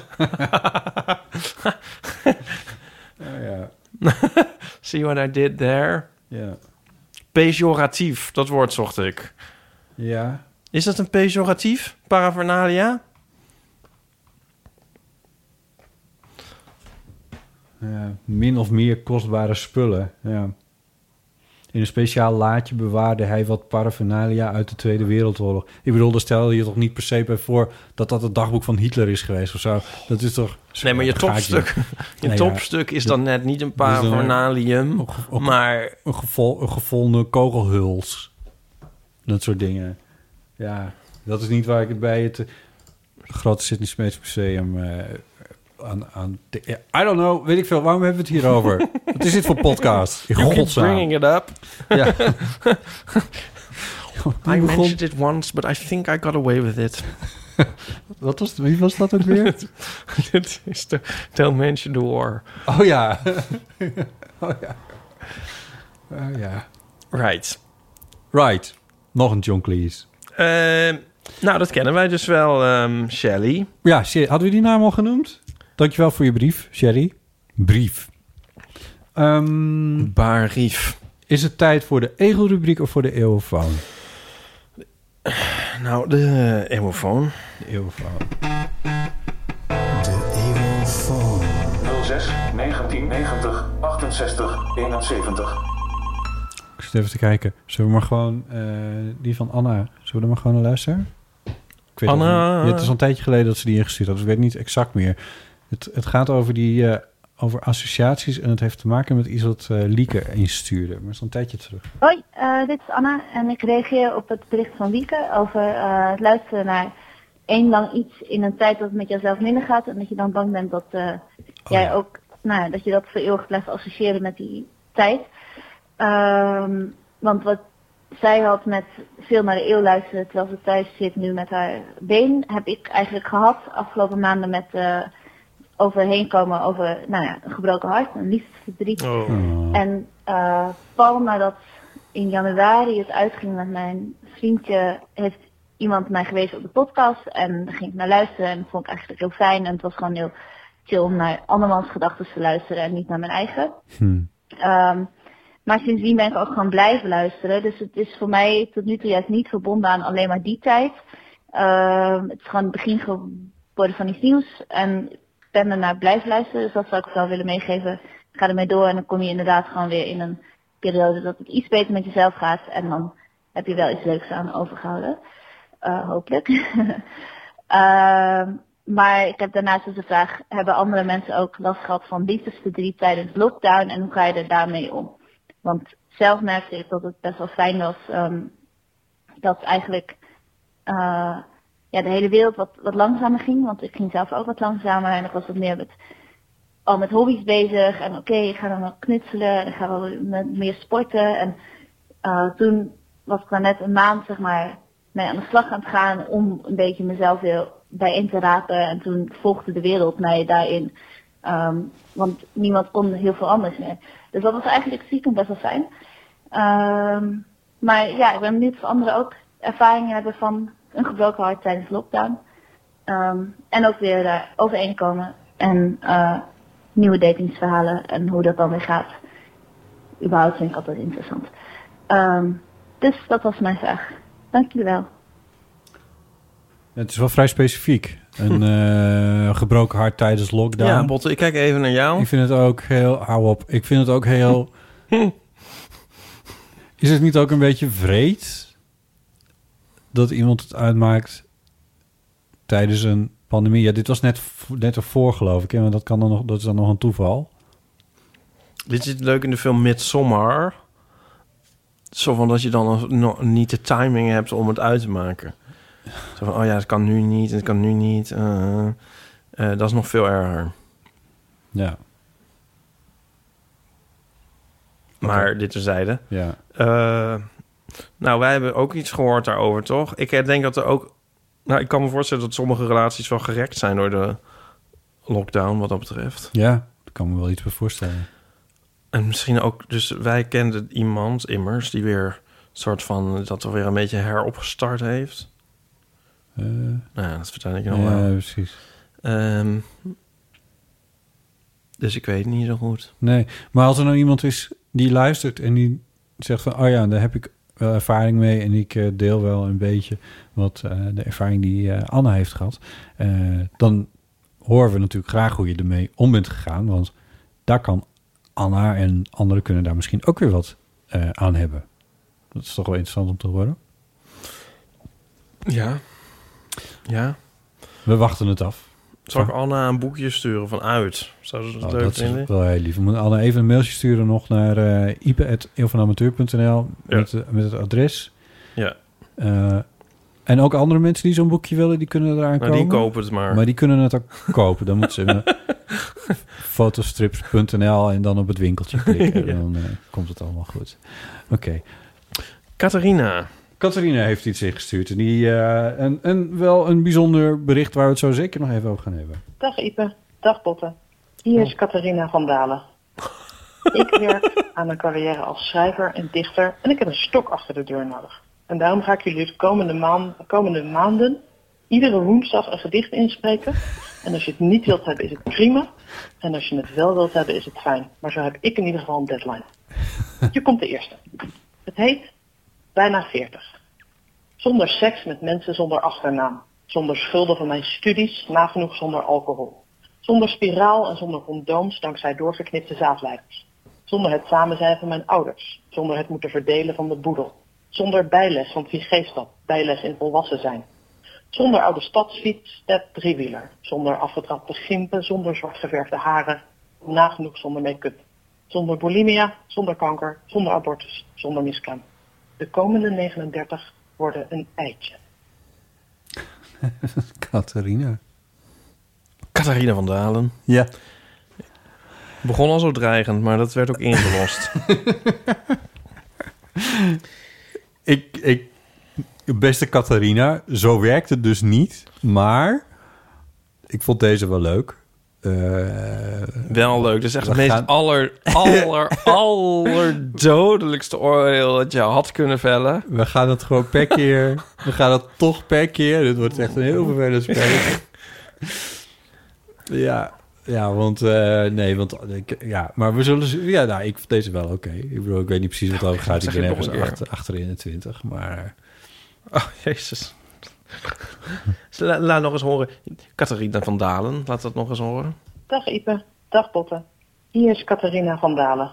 Oh, ja. See what I did there? Ja. Pejoratief, dat woord zocht ik. Ja. Is dat een pejoratief? Paraphernalia? Ja, min of meer kostbare spullen. Ja. In een speciaal laadje bewaarde hij wat paraphernalia uit de Tweede Wereldoorlog. Ik bedoel, daar stel je toch niet per se bij voor dat dat het dagboek van Hitler is geweest of zo. Dat is toch... Nee, maar je topstuk, je nee, topstuk ja, is dan net niet een paraphernaalium, een, een, maar... Een, gevol, een gevonden kogelhuls. Dat soort dingen. Ja, dat is niet waar ik het bij het uh, grote Sydney Smeets Museum... Uh, aan, aan de, I don't know, weet ik veel. Waarom hebben we het hier over? Wat is dit voor podcast? You keep bringing it up. Ja. I mentioned it once, but I think I got away with it. Wat was, wie was dat ook weer? Dit is de Don't Mention the War. Oh ja. Oh ja. Oh ja. Right. Right. Nog een John Cleese. Uh, nou, dat kennen wij dus wel, um, Shelley. Ja, hadden we die naam al genoemd? Dankjewel voor je brief, Sherry. Brief. Um, Barief. Is het tijd voor de egelrubriek of voor de eeuwfoon? Nou, de eeuwfoon. De eeuwfoon. De eeuwfoon. nul zes negentien negentig achtenzestig eenenzeventig. Ik zit even te kijken. Zullen we maar gewoon uh, die van Anna... Zullen we er maar gewoon naar luisteren? Ik weet Anna. Het, het is al een tijdje geleden dat ze die ingestuurd had. Dus ik weet niet exact meer. Het, het gaat over die uh, over associaties en het heeft te maken met iets wat uh, Lieke instuurde. Maar het is al een tijdje terug. Hoi, uh, dit is Anna en ik reageer op het bericht van Lieke over uh, het luisteren naar één lang iets in een tijd dat het met jezelf minder gaat. En dat je dan bang bent dat uh, oh, jij ja. ook, nou ja, dat je dat voor eeuwig blijft associëren met die tijd. Um, want wat zij had met veel naar de eeuw luisteren terwijl ze thuis zit nu met haar been, heb ik eigenlijk gehad afgelopen maanden met uh, overheen komen over nou ja, een gebroken hart, een liefdesverdriet. Oh. En uh, Paul, nadat in januari het uitging met mijn vriendje, heeft iemand mij gewezen op de podcast en daar ging ik naar luisteren en dat vond ik eigenlijk heel fijn en het was gewoon heel chill om naar andermans gedachten te luisteren en niet naar mijn eigen. Hmm. Um, Maar sindsdien ben ik ook gewoon blijven luisteren. Dus het is voor mij tot nu toe juist niet verbonden aan alleen maar die tijd. Uh, het is gewoon het begin geworden van iets nieuws. En ik ben ernaar blijven luisteren. Dus dat zou ik wel willen meegeven. Ga ermee door en dan kom je inderdaad gewoon weer in een periode dat het iets beter met jezelf gaat. En dan heb je wel iets leuks aan overgehouden. Uh, hopelijk. uh, maar ik heb daarnaast dus de vraag, hebben andere mensen ook last gehad van liefdesverdriet tijdens lockdown? En hoe ga je er daarmee om? Want zelf merkte ik dat het best wel fijn was um, dat eigenlijk uh, ja, de hele wereld wat, wat langzamer ging. Want ik ging zelf ook wat langzamer en ik was wat meer met, al met hobby's bezig. En oké, okay, ik ga dan wel knutselen en ik ga wel met meer sporten. En uh, toen was ik daar net een maand zeg maar mee aan de slag aan het gaan om een beetje mezelf weer bijeen te rapen. En toen volgde de wereld mij daarin. Um, want niemand kon heel veel anders meer. Dus dat was eigenlijk stiekem best wel fijn. Um, maar ja, ik ben benieuwd of anderen ook ervaringen hebben van een gebroken hart tijdens lockdown. Um, en ook weer daar overeenkomen. En uh, nieuwe datingsverhalen en hoe dat dan weer gaat. Überhaupt vind ik altijd interessant. Um, dus dat was mijn vraag. Dank jullie wel. Het is wel vrij specifiek. Een uh, gebroken hart tijdens lockdown. Ja, Botte, ik kijk even naar jou. Ik vind het ook heel... Hou op. Ik vind het ook heel... Is het niet ook een beetje vreed dat iemand het uitmaakt tijdens een pandemie? Ja, dit was net, net ervoor, geloof ik. Hè? Want dat, kan dan nog, dat is dan nog een toeval. Dit is leuk in de film Midsommar. Zo van dat je dan nog, nog niet de timing hebt om het uit te maken. Zo van, oh ja, het kan nu niet, het kan nu niet. Uh, uh, dat is nog veel erger. Ja. Maar Okay. dit terzijde. Ja. Uh, nou, wij hebben ook iets gehoord daarover, toch? Ik denk dat er ook... Nou, ik kan me voorstellen dat sommige relaties wel gerekt zijn door de lockdown, wat dat betreft. Ja, daar kan me wel iets bij voorstellen. En misschien ook... Dus wij kenden iemand, immers, die weer soort van... dat er weer een beetje heropgestart heeft. Uh, nou ja, dat vertel ik je nog ja, wel. Ja, precies. Um, dus ik weet het niet zo goed. Nee, maar als er nou iemand is die luistert en die zegt van... oh ja, daar heb ik wel ervaring mee en ik uh, deel wel een beetje... wat uh, de ervaring die uh, Anna heeft gehad... Uh, dan horen we natuurlijk graag hoe je ermee om bent gegaan... want daar kan Anna en anderen kunnen daar misschien ook weer wat uh, aan hebben. Dat is toch wel interessant om te horen. Ja. Ja. We wachten het af. Zal ik Anna een boekje sturen van uit? Zou ze dat oh, leuk dat vinden? is wel heel lief. We moeten Anna even een mailtje sturen nog naar uh, ipe at eeuw van amateur punt n l ja. met, uh, met het adres. Ja. Uh, en ook andere mensen die zo'n boekje willen, die kunnen eraan maar komen. Die kopen het maar. Maar die kunnen het ook kopen. Dan moeten ze naar fotostrips punt n l en dan op het winkeltje klikken. ja. Dan uh, komt het allemaal goed. Oké. Okay. Catharina. Catharina heeft iets ingestuurd. En die, uh, en, en wel een bijzonder bericht waar we het zo zeker nog even over gaan hebben. Dag Ipe, dag Botte. Hier is Catharina van Dalen. Ik werk aan een carrière als schrijver en dichter en ik heb een stok achter de deur nodig. En daarom ga ik jullie de komende, maan, de komende maanden iedere woensdag een gedicht inspreken. En als je het niet wilt hebben is het prima. En als je het wel wilt hebben is het fijn. Maar zo heb ik in ieder geval een deadline. Hier komt de eerste. Het heet Bijna veertig. Zonder seks met mensen zonder achternaam. Zonder schulden van mijn studies, nagenoeg zonder alcohol. Zonder spiraal en zonder condooms dankzij doorgeknipte zaadleiders. Zonder het samen zijn van mijn ouders. Zonder het moeten verdelen van de boedel. Zonder bijles, want wie geeft dat? Bijles in volwassen zijn. Zonder oude stadsfiets, step, driewieler. Zonder afgetrapte gimpen, zonder zwartgeverfde haren. Nagenoeg zonder make-up. Zonder bulimia, zonder kanker, zonder abortus, zonder miskraam. De komende negenendertig worden een eitje. Catharina. Catharina van Dalen. Ja. Begon al zo dreigend, maar dat werd ook ingelost. ik, ik, beste Catharina, zo werkt het dus niet. Maar ik vond deze wel leuk. Uh, wel leuk. Dat is echt het meest gaan... aller, aller, allerdodelijkste oordeel dat je had kunnen vellen. We gaan het gewoon per keer. We gaan het toch per keer. Dit wordt echt een heel vervelend spel. ja, ja, want uh, nee, want ik, ja, maar we zullen. Ja, nou, ik vond deze wel oké. Okay. Ik bedoel, ik weet niet precies wat het over gaat. Ik ben ergens achter, achter in de twintig, maar. Oh, jezus. La, laat nog eens horen. Catharina van Dalen, laat dat nog eens horen. Dag Ipe, dag Botte. Hier is Catharina van Dalen.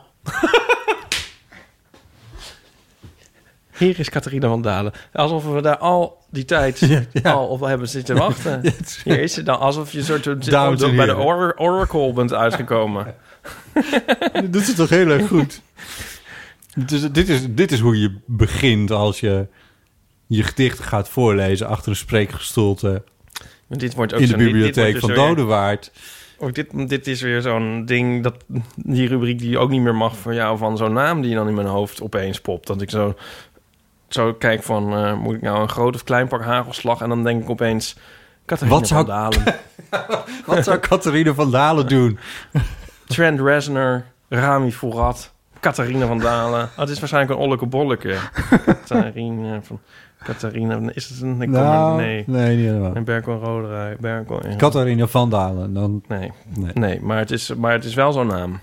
Hier is Catharina van Dalen. Alsof we daar al die tijd ja, ja. al op hebben zitten wachten. Ja, Hier is het dan, alsof je soort of bij de or- Oracle bent uitgekomen. Dat doet het toch heel erg goed. Dus, dit, is, dit is hoe je begint als je je gedicht gaat voorlezen achter een spreekgestoelte dit wordt ook in de bibliotheek van Dodewaard. Ook dit, dit is weer zo'n ding, dat die rubriek die ook niet meer mag voor jou, van zo'n naam die dan in mijn hoofd opeens popt. Dat ik zo zo kijk van... Uh, moet ik nou een groot of klein pak hagelslag? En dan denk ik opeens... Catharina Wat zou- van Dalen. Wat zou Catharina van Dalen doen? Trent Reznor, Rami Fourat, Catharina van Dalen. Oh, het is waarschijnlijk een olleke bolleke. Catharina van... Catharina, is het een... Ik kom Nou, er, nee. nee, niet helemaal. En Berko Roderij. Berko en... Catharina van Dalen. Dan... Nee, Nee. nee maar, het is, maar het is wel zo'n naam.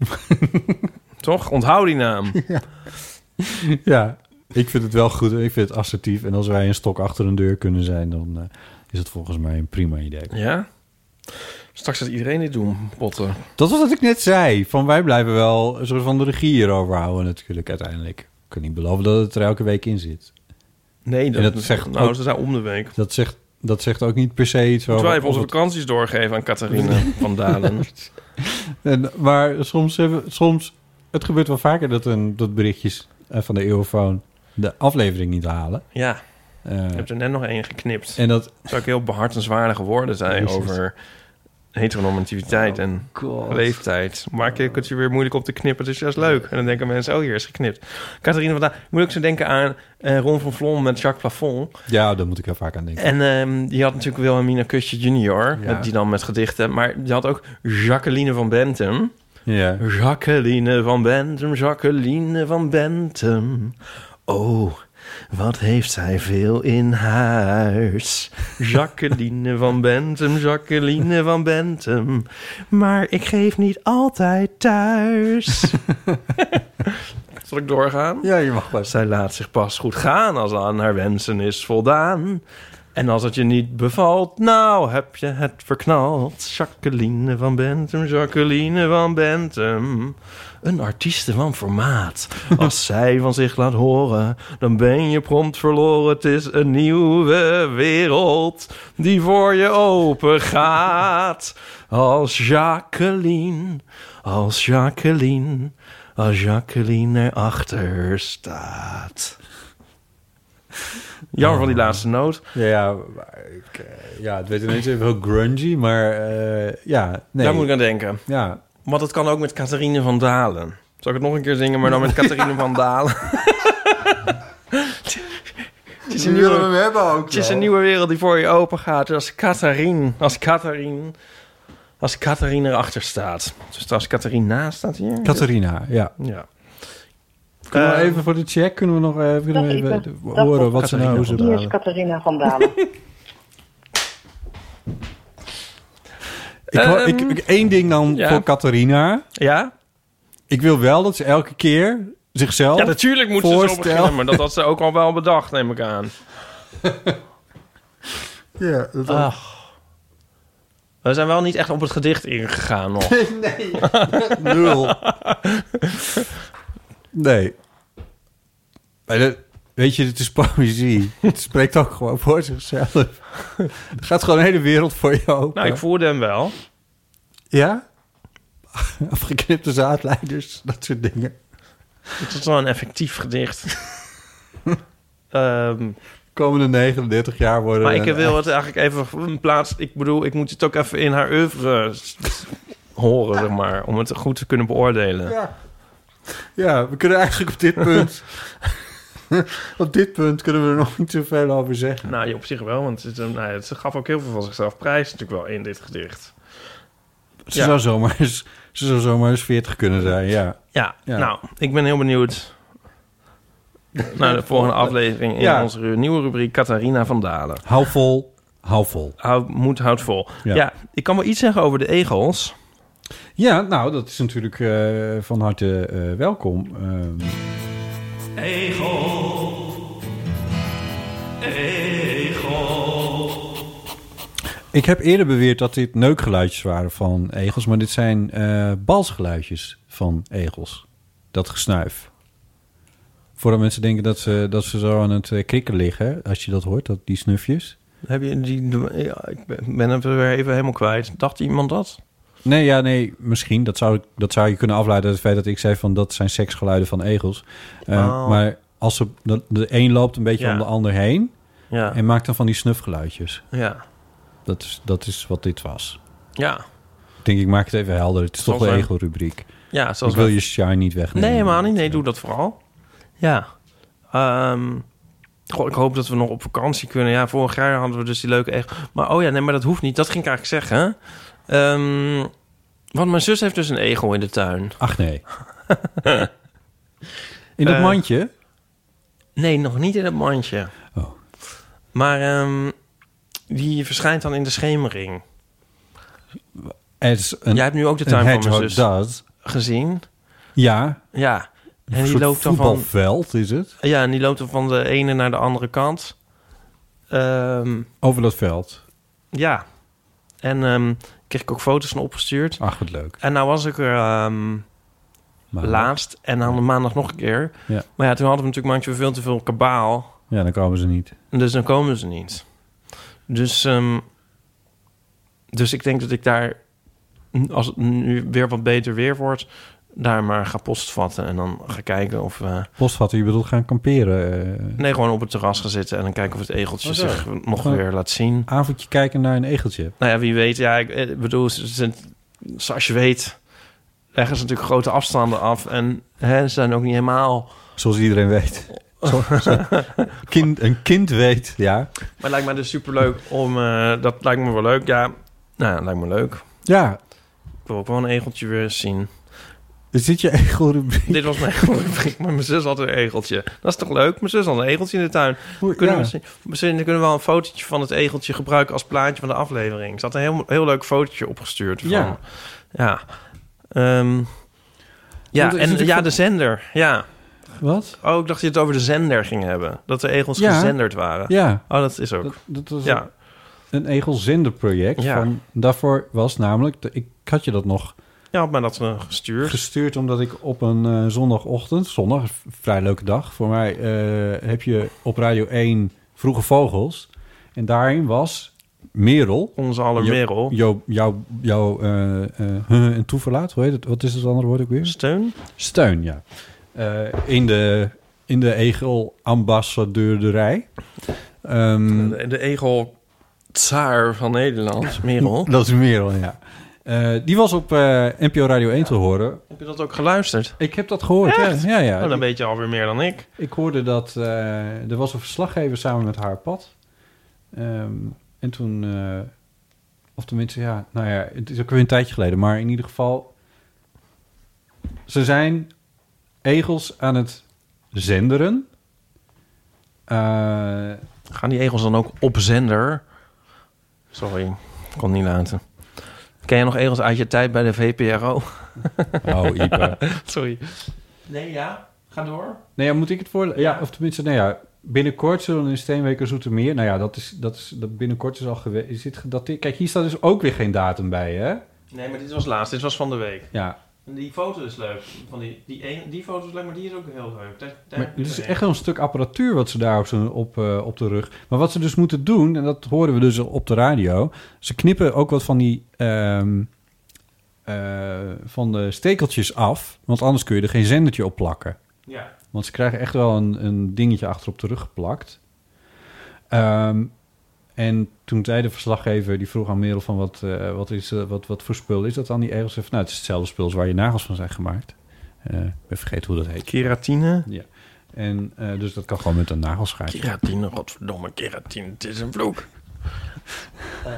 Toch? Onthoud die naam. Ja. Ja, ik vind het wel goed. Ik vind het assertief. En als wij een stok achter een deur kunnen zijn... dan uh, is het volgens mij een prima idee. Ja? Straks gaat iedereen dit doen, Potten. Dat was wat ik net zei. Van wij blijven wel een soort van de regie hierover houden natuurlijk uiteindelijk. Ik kan niet beloven dat het er elke week in zit. Nee, dat, En dat zegt nou, ook- ze zijn om de week. Dat zegt, dat zegt ook niet per se iets Moeten wij over... even onze of het- vakanties doorgeven aan Catharina van Dalen. En, maar soms, hebben, soms... Het gebeurt wel vaker dat, een, dat berichtjes uh, van de Eeuwfoon de aflevering niet halen. Ja, Uh, ik heb er net nog één geknipt. en dat... Zou ik heel behartenswaardige woorden zijn Jezus. over heteronormativiteit Oh, en God. leeftijd. Maak je het je weer moeilijk om te knippen, het is juist leuk. En dan denken mensen, oh, hier is geknipt. Catharina van Dalen, moet ik zo denken aan uh, Ron van Vlon met Jacques Plafond. Ja, daar moet ik heel vaak aan denken. En um, die had natuurlijk Wilhelmina Kusje junior, Ja. met, die dan met gedichten. Maar die had ook Jacqueline van Bentum. Ja. Jacqueline van Bentum, Jacqueline van Bentum. Oh, wat heeft zij veel in huis. Jacqueline van Bentum, Jacqueline van Bentum. Maar ik geef niet altijd thuis. Zal ik doorgaan? Ja, je mag best. Zij laat zich pas goed gaan als aan haar wensen is voldaan. En als het je niet bevalt, nou heb je het verknald. Jacqueline van Bentum, Jacqueline van Bentum. Een artieste van formaat. Als zij van zich laat horen, dan ben je prompt verloren. Het is een nieuwe wereld die voor je open gaat. Als Jacqueline, als Jacqueline, als Jacqueline erachter staat. Jammer van die laatste noot. Ja, ja, maar ik, uh, ja, het werd ineens even heel grungy, maar uh, ja, nee. Daar moet ik aan denken. Ja. Want het kan ook met Catharine van Dalen. Zal ik het nog een keer zingen, maar dan met Catharine van Dalen? Het is een nieuwe, willen we hem hebben ook. het is een nieuwe wereld die voor je open gaat. Als Catharine, als Catharine, als Catharine erachter staat. Dus als Catharine naast staat hier. Catharina, ja. Ja. Kunnen we Uh, even voor de check, kunnen we nog even, kunnen we Dag, even Ipe. horen Dag, wat ze nou hoe ze Hier is balen. Catharina van Dalen. Ik, wil- Um, ik, ik, één ding dan ja. voor Catharina. Ja? Ik wil wel dat ze elke keer zichzelf Ja, natuurlijk moet ze zo voorstellen. beginnen, maar dat had ze ook al wel bedacht, neem ik aan. Ja, dat Ach. We zijn wel niet echt op het gedicht ingegaan nog. nee, nul. Nee. Maar dat, weet je, het is poëzie. Het spreekt ook gewoon voor zichzelf. Er gaat gewoon een hele wereld voor je open. Nou, ik voelde hem wel. Ja? Afgeknipte zaadleiders, dat soort dingen. Het is wel een effectief gedicht. um, Komende negenendertig jaar worden... maar ik wil het eigenlijk even plaatsen. Ik bedoel, ik moet het ook even in haar oeuvre horen, zeg maar. Om het goed te kunnen beoordelen. Ja, ja we kunnen eigenlijk op dit punt... op dit punt kunnen we er nog niet zoveel over zeggen. Nou, ja, op zich wel, want het, nou, het gaf ook heel veel van zichzelf prijs natuurlijk wel in dit gedicht. Ze, Ja. zou zomaar eens, ze zou zomaar eens veertig kunnen zijn, ja. Ja, Ja. nou, ik ben heel benieuwd naar de volgende aflevering in Ja. onze ru- nieuwe rubriek Catharina van Dalen. Hou vol, hou vol. Houd, moed houdt vol. Ja. Ja. ik kan wel iets zeggen over de egels. Ja, nou, dat is natuurlijk uh, van harte uh, welkom. Um, Egel. Egel. Ik heb eerder beweerd dat dit neukgeluidjes waren van egels, maar dit zijn uh, balsgeluidjes van egels. Dat gesnuif. Voordat mensen denken dat ze, dat ze zo aan het uh, krikken liggen, als je dat hoort, dat, die snufjes. Heb je die? Ja, ik ben, ben het weer even helemaal kwijt. Dacht iemand dat? Nee, ja, nee, misschien. Dat zou, dat zou je kunnen afleiden uit het feit dat ik zei van dat zijn seksgeluiden van egels. Uh, Oh. Maar als ze, de, de een loopt een beetje Ja. om de ander heen Ja. en maakt dan van die snufgeluidjes. Ja. Dat is, dat is wat dit was. Ja. Ik denk, ik maak het even helder. Het is toch Zoals de wij- ego-rubriek. Ja, Ik zoals wil wij- je shine niet wegnemen. Nee, helemaal niet. Nee, doe dat vooral. Ja. Um, Goh, ik hoop dat we nog op vakantie kunnen. Ja, vorig jaar hadden we dus die leuke egel. Maar oh ja, nee, maar dat hoeft niet. Dat ging ik eigenlijk zeggen. Um, want mijn zus heeft dus een egel in de tuin. Ach nee. In dat Uh, mandje? Nee, nog niet in het mandje. Oh. Maar um, die verschijnt dan in de schemering. Is een, Jij hebt nu ook de tuin van mijn zus does. gezien. Ja. Ja. Een En die soort loopt dan van... voetbalveld is het? Ja, en die loopt dan van de ene naar de andere kant. Um, Over dat veld? Ja. En um, kreeg ik ook foto's van opgestuurd. Ach, wat leuk. En nou was ik er um, laatst. En dan de maandag nog een keer. Ja. Maar ja, toen hadden we natuurlijk manchmal veel te veel kabaal. Ja, dan komen ze niet. Dus dan komen ze niet. Dus, um, dus ik denk dat ik daar, als het nu weer wat beter weer wordt, daar maar ga postvatten en dan ga kijken of... Uh, postvatten, je bedoelt gaan kamperen? Uh... Nee, gewoon op het terras gaan zitten en dan kijken of het egeltje oh, zich nog gewoon weer laat zien. Avondje kijken naar een egeltje. Nou ja, wie weet. Ja, ik bedoel, ze zijn, zoals je weet, leggen ze natuurlijk grote afstanden af en hè, ze zijn ook niet helemaal... Zoals iedereen weet. Zo, zo. Kind, een kind weet, ja. Maar het lijkt mij dus superleuk om... Uh, dat lijkt me wel leuk, ja. Nou, dat lijkt me leuk. Ja. Ik wil ook wel een egeltje weer zien. Is dit je egelrubriek? Dit was mijn egelrubriek, maar mijn zus had een egeltje. Dat is toch leuk? Mijn zus had een egeltje in de tuin. Kunnen ja. we, misschien kunnen we wel een fotootje van het egeltje gebruiken als plaatje van de aflevering. Ze had een heel, heel leuk fotootje opgestuurd. Van, ja. Ja. Um, ja, en ja, de zender. Ja. Wat? Oh, ik dacht dat je het over de zender ging hebben. Dat de egels ja. gezenderd waren. Ja. Oh, dat is ook. Dat, dat was ja. een egelzenderproject. Ja. Van, daarvoor was namelijk... De, ik had je dat nog... Ja, had mij dat uh, gestuurd. Gestuurd omdat ik op een uh, zondagochtend... Zondag, een vrij leuke dag. Voor mij uh, heb je op Radio één Vroege Vogels. En daarin was Merel. Onze aller Merel. Jouw jou, jou, uh, uh, en toeverlaat. Hoe heet het? Wat is het andere woord ook weer? Steun. Steun, ja. Uh, in de, in de egel-ambassadeurderij. Um, de, de egel-tsaar van Nederland, Merel. Dat is Merel, ja. Uh, die was op uh, N P O Radio één ja. te horen. Heb je dat ook geluisterd? Ik heb dat gehoord, ja. ja, ja. Oh, dan weet je alweer meer dan ik. Ik hoorde dat uh, er was een verslaggever samen met haar pad. Um, en toen... Uh, of tenminste, ja... Nou ja, het is ook weer een tijdje geleden. Maar in ieder geval... Ze zijn... egels aan het zenderen. Uh, Gaan die egels dan ook op zender? Sorry, ik kon het niet laten. Ken je nog egels uit je tijd bij de V P R O? Oh, Ipe. Sorry. Nee, ja. Ga door. Nee, ja, moet ik het voor... Ja, of tenminste, nou ja... Binnenkort zullen in Steenwijk Zoetermeer... Nou ja, dat is, dat is dat binnenkort is al geweest. Is dit gedateerd? Kijk, hier staat dus ook weer geen datum bij, hè? Nee, maar dit was laatst. Dit was van de week. Ja. En die foto is leuk. Van die, die, een, die foto is leuk, maar die is ook heel leuk. Daar, daar maar het is echt wel een stuk apparatuur wat ze daar op, zijn, op, uh, op de rug... Maar wat ze dus moeten doen, en dat horen we dus op de radio... Ze knippen ook wat van die... Um, uh, van de stekeltjes af. Want anders kun je er geen zendertje op plakken. Ja. Want ze krijgen echt wel een, een dingetje achter op de rug geplakt. Um, en toen zei de verslaggever, die vroeg aan Merel van... wat, uh, wat, is, uh, wat, wat voor spul is dat dan, die egels? Nou, het is hetzelfde spul als waar je nagels van zijn gemaakt. Uh, ik ben vergeten hoe dat heet. Keratine? Ja. En uh, dus dat kan gewoon met een nagelschaartje. Keratine, godverdomme, keratine. Het is een vloek. um.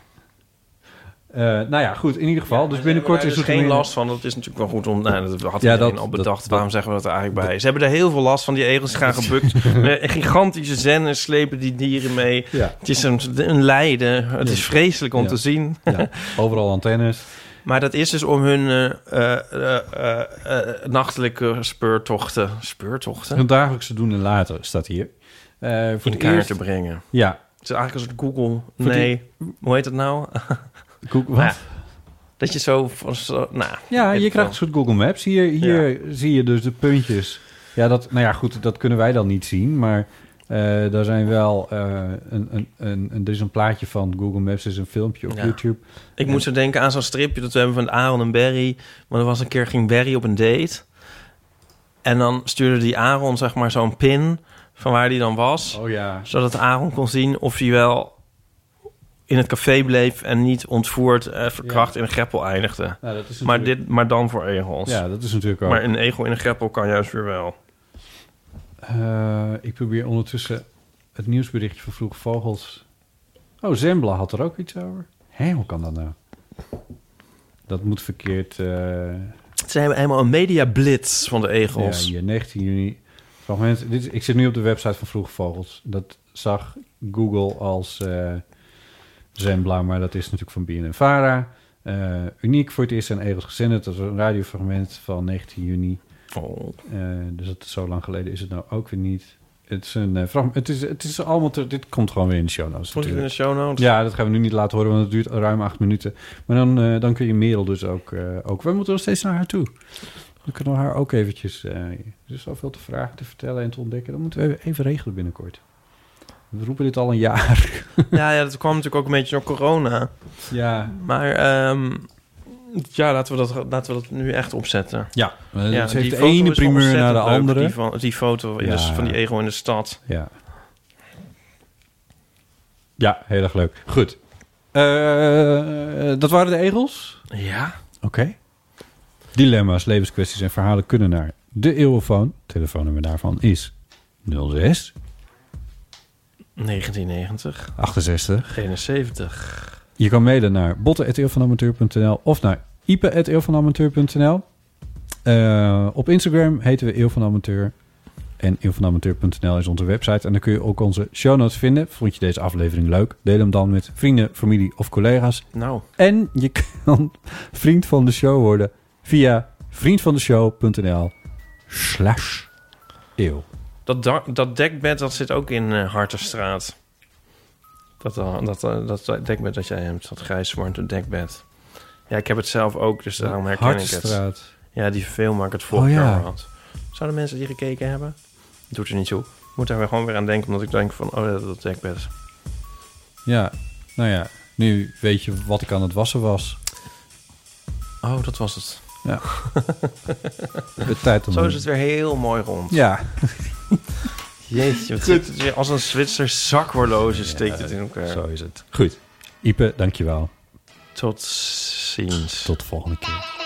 Uh, nou ja, goed, in ieder geval. Ja, dus binnenkort is er dus geen last van. Dat is natuurlijk wel goed om... Nou, dat had ja, iedereen dat, al bedacht. Dat, Waarom dat, zeggen we dat er eigenlijk bij? Ze hebben er heel veel last van. Die egels gaan gebukt. Gigantische zenders slepen die dieren mee. Ja. Het is een, een lijden. Het ja. is vreselijk om ja. te zien. Ja. Overal antennes. Maar dat is dus om hun uh, uh, uh, uh, uh, nachtelijke speurtochten... Speurtochten? Hun dagelijkse doen en laten, staat hier. Uh, voor in kaart eerst... te brengen. Ja. Het is eigenlijk als Google... Nee, die... hoe heet dat nou? Google, wat? Ja, dat je zo... zo nou, ja, je krijgt een soort Google Maps. Hier, hier ja. zie je dus de puntjes. Ja, dat, nou ja, goed, dat kunnen wij dan niet zien. Maar uh, daar zijn wel... Uh, een, een, een, een, er is een plaatje van Google Maps. Er is een filmpje op ja. YouTube. Ik en, moest zo denken aan zo'n stripje dat we hebben van Aaron en Barry. Maar er was een keer, ging Barry op een date. En dan stuurde die Aaron, zeg maar, zo'n pin... van waar die dan was. Oh ja. Zodat Aaron kon zien of hij wel in het café bleef... en niet ontvoerd, uh, verkracht ja. in een greppel eindigde. Ja, dat is maar, dit, maar dan voor egels. Ja, dat is natuurlijk ook. Maar een egel in een greppel kan juist weer wel. Uh, ik probeer ondertussen het nieuwsberichtje van Vroege Vogels. Oh, Zembla had er ook iets over. Hé, hoe kan dat nou? Dat moet verkeerd... Uh... Ze hebben helemaal een media blitz van de egels. Ja, hier, negentien juni. Fragment. Dit, ik zit nu op de website van Vroege Vogels. Dat zag Google als uh, Zembla, maar dat is natuurlijk van B N N Vara. Uh, uniek voor het eerst zijn egels gezenderd. Dat is een radiofragment van negentien juni. Oh. Uh, dus dat zo lang geleden is het nou ook weer niet. Het is een uh, fragment. Het is, het is allemaal. Te, dit komt gewoon weer in de show notes. Komt het in de show notes? Ja, dat gaan we nu niet laten horen, want het duurt ruim acht minuten. Maar dan, uh, dan kun je Merel dus ook, uh, ook. We moeten nog steeds naar haar toe. Dan kunnen we haar ook eventjes. Uh, er is zoveel te vragen, te vertellen en te ontdekken. Dan moeten we even, even regelen binnenkort. We roepen dit al een jaar. Ja, ja, dat kwam natuurlijk ook een beetje door corona. Ja. Maar um, ja, laten we, dat, laten we dat nu echt opzetten. Ja, uh, ja het heeft de ene primeur naar de leuk, andere. Die, van, die foto in ja. de, van die egel in de stad. Ja. Ja, heel erg leuk. Goed. Uh, dat waren de egels? Ja. Oké. Okay. Dilemma's, levenskwesties en verhalen kunnen naar de Eeuwenfoon. Telefoonnummer daarvan is nul zes negentien negentig achtenzestig eenenzeventig. Je kan mailen naar botten at eeuwvanamateur punt n l of naar ipe at eeuwvanamateur punt n l. Uh, op Instagram heten we Eeuw van Amateur. En eeuwvanamateur punt n l is onze website. En dan kun je ook onze show notes vinden. Vond je deze aflevering leuk? Deel hem dan met vrienden, familie of collega's. Nou. En je kan vriend van de show worden via vriendvandeshow punt n l slash eeuw. Dat, da- dat dekbed, dat zit ook in uh, Hartenstraat. Dat, uh, dat, uh, dat dekbed dat jij hebt, dat grijs-zwarte dekbed. Ja, ik heb het zelf ook, dus daarom herken Hartenstraat. ik het. Ja, die film waar ik het vorig oh, ja. jaar had. Zouden mensen die gekeken hebben? Doet er niet toe. Ik moet daar weer gewoon weer aan denken, omdat ik denk van, oh, dat, dat dekbed. Ja, nou ja, nu weet je wat ik aan het wassen was. Oh, dat was het. Ja. De tijd om Zo is het weer heel mooi rond. Ja. Jeetje, wat zit het weer als een Zwitser zakhorloge steekt ja, het in elkaar. Zo is het. Goed. Ipe, dankjewel. Tot ziens. Tot de volgende keer.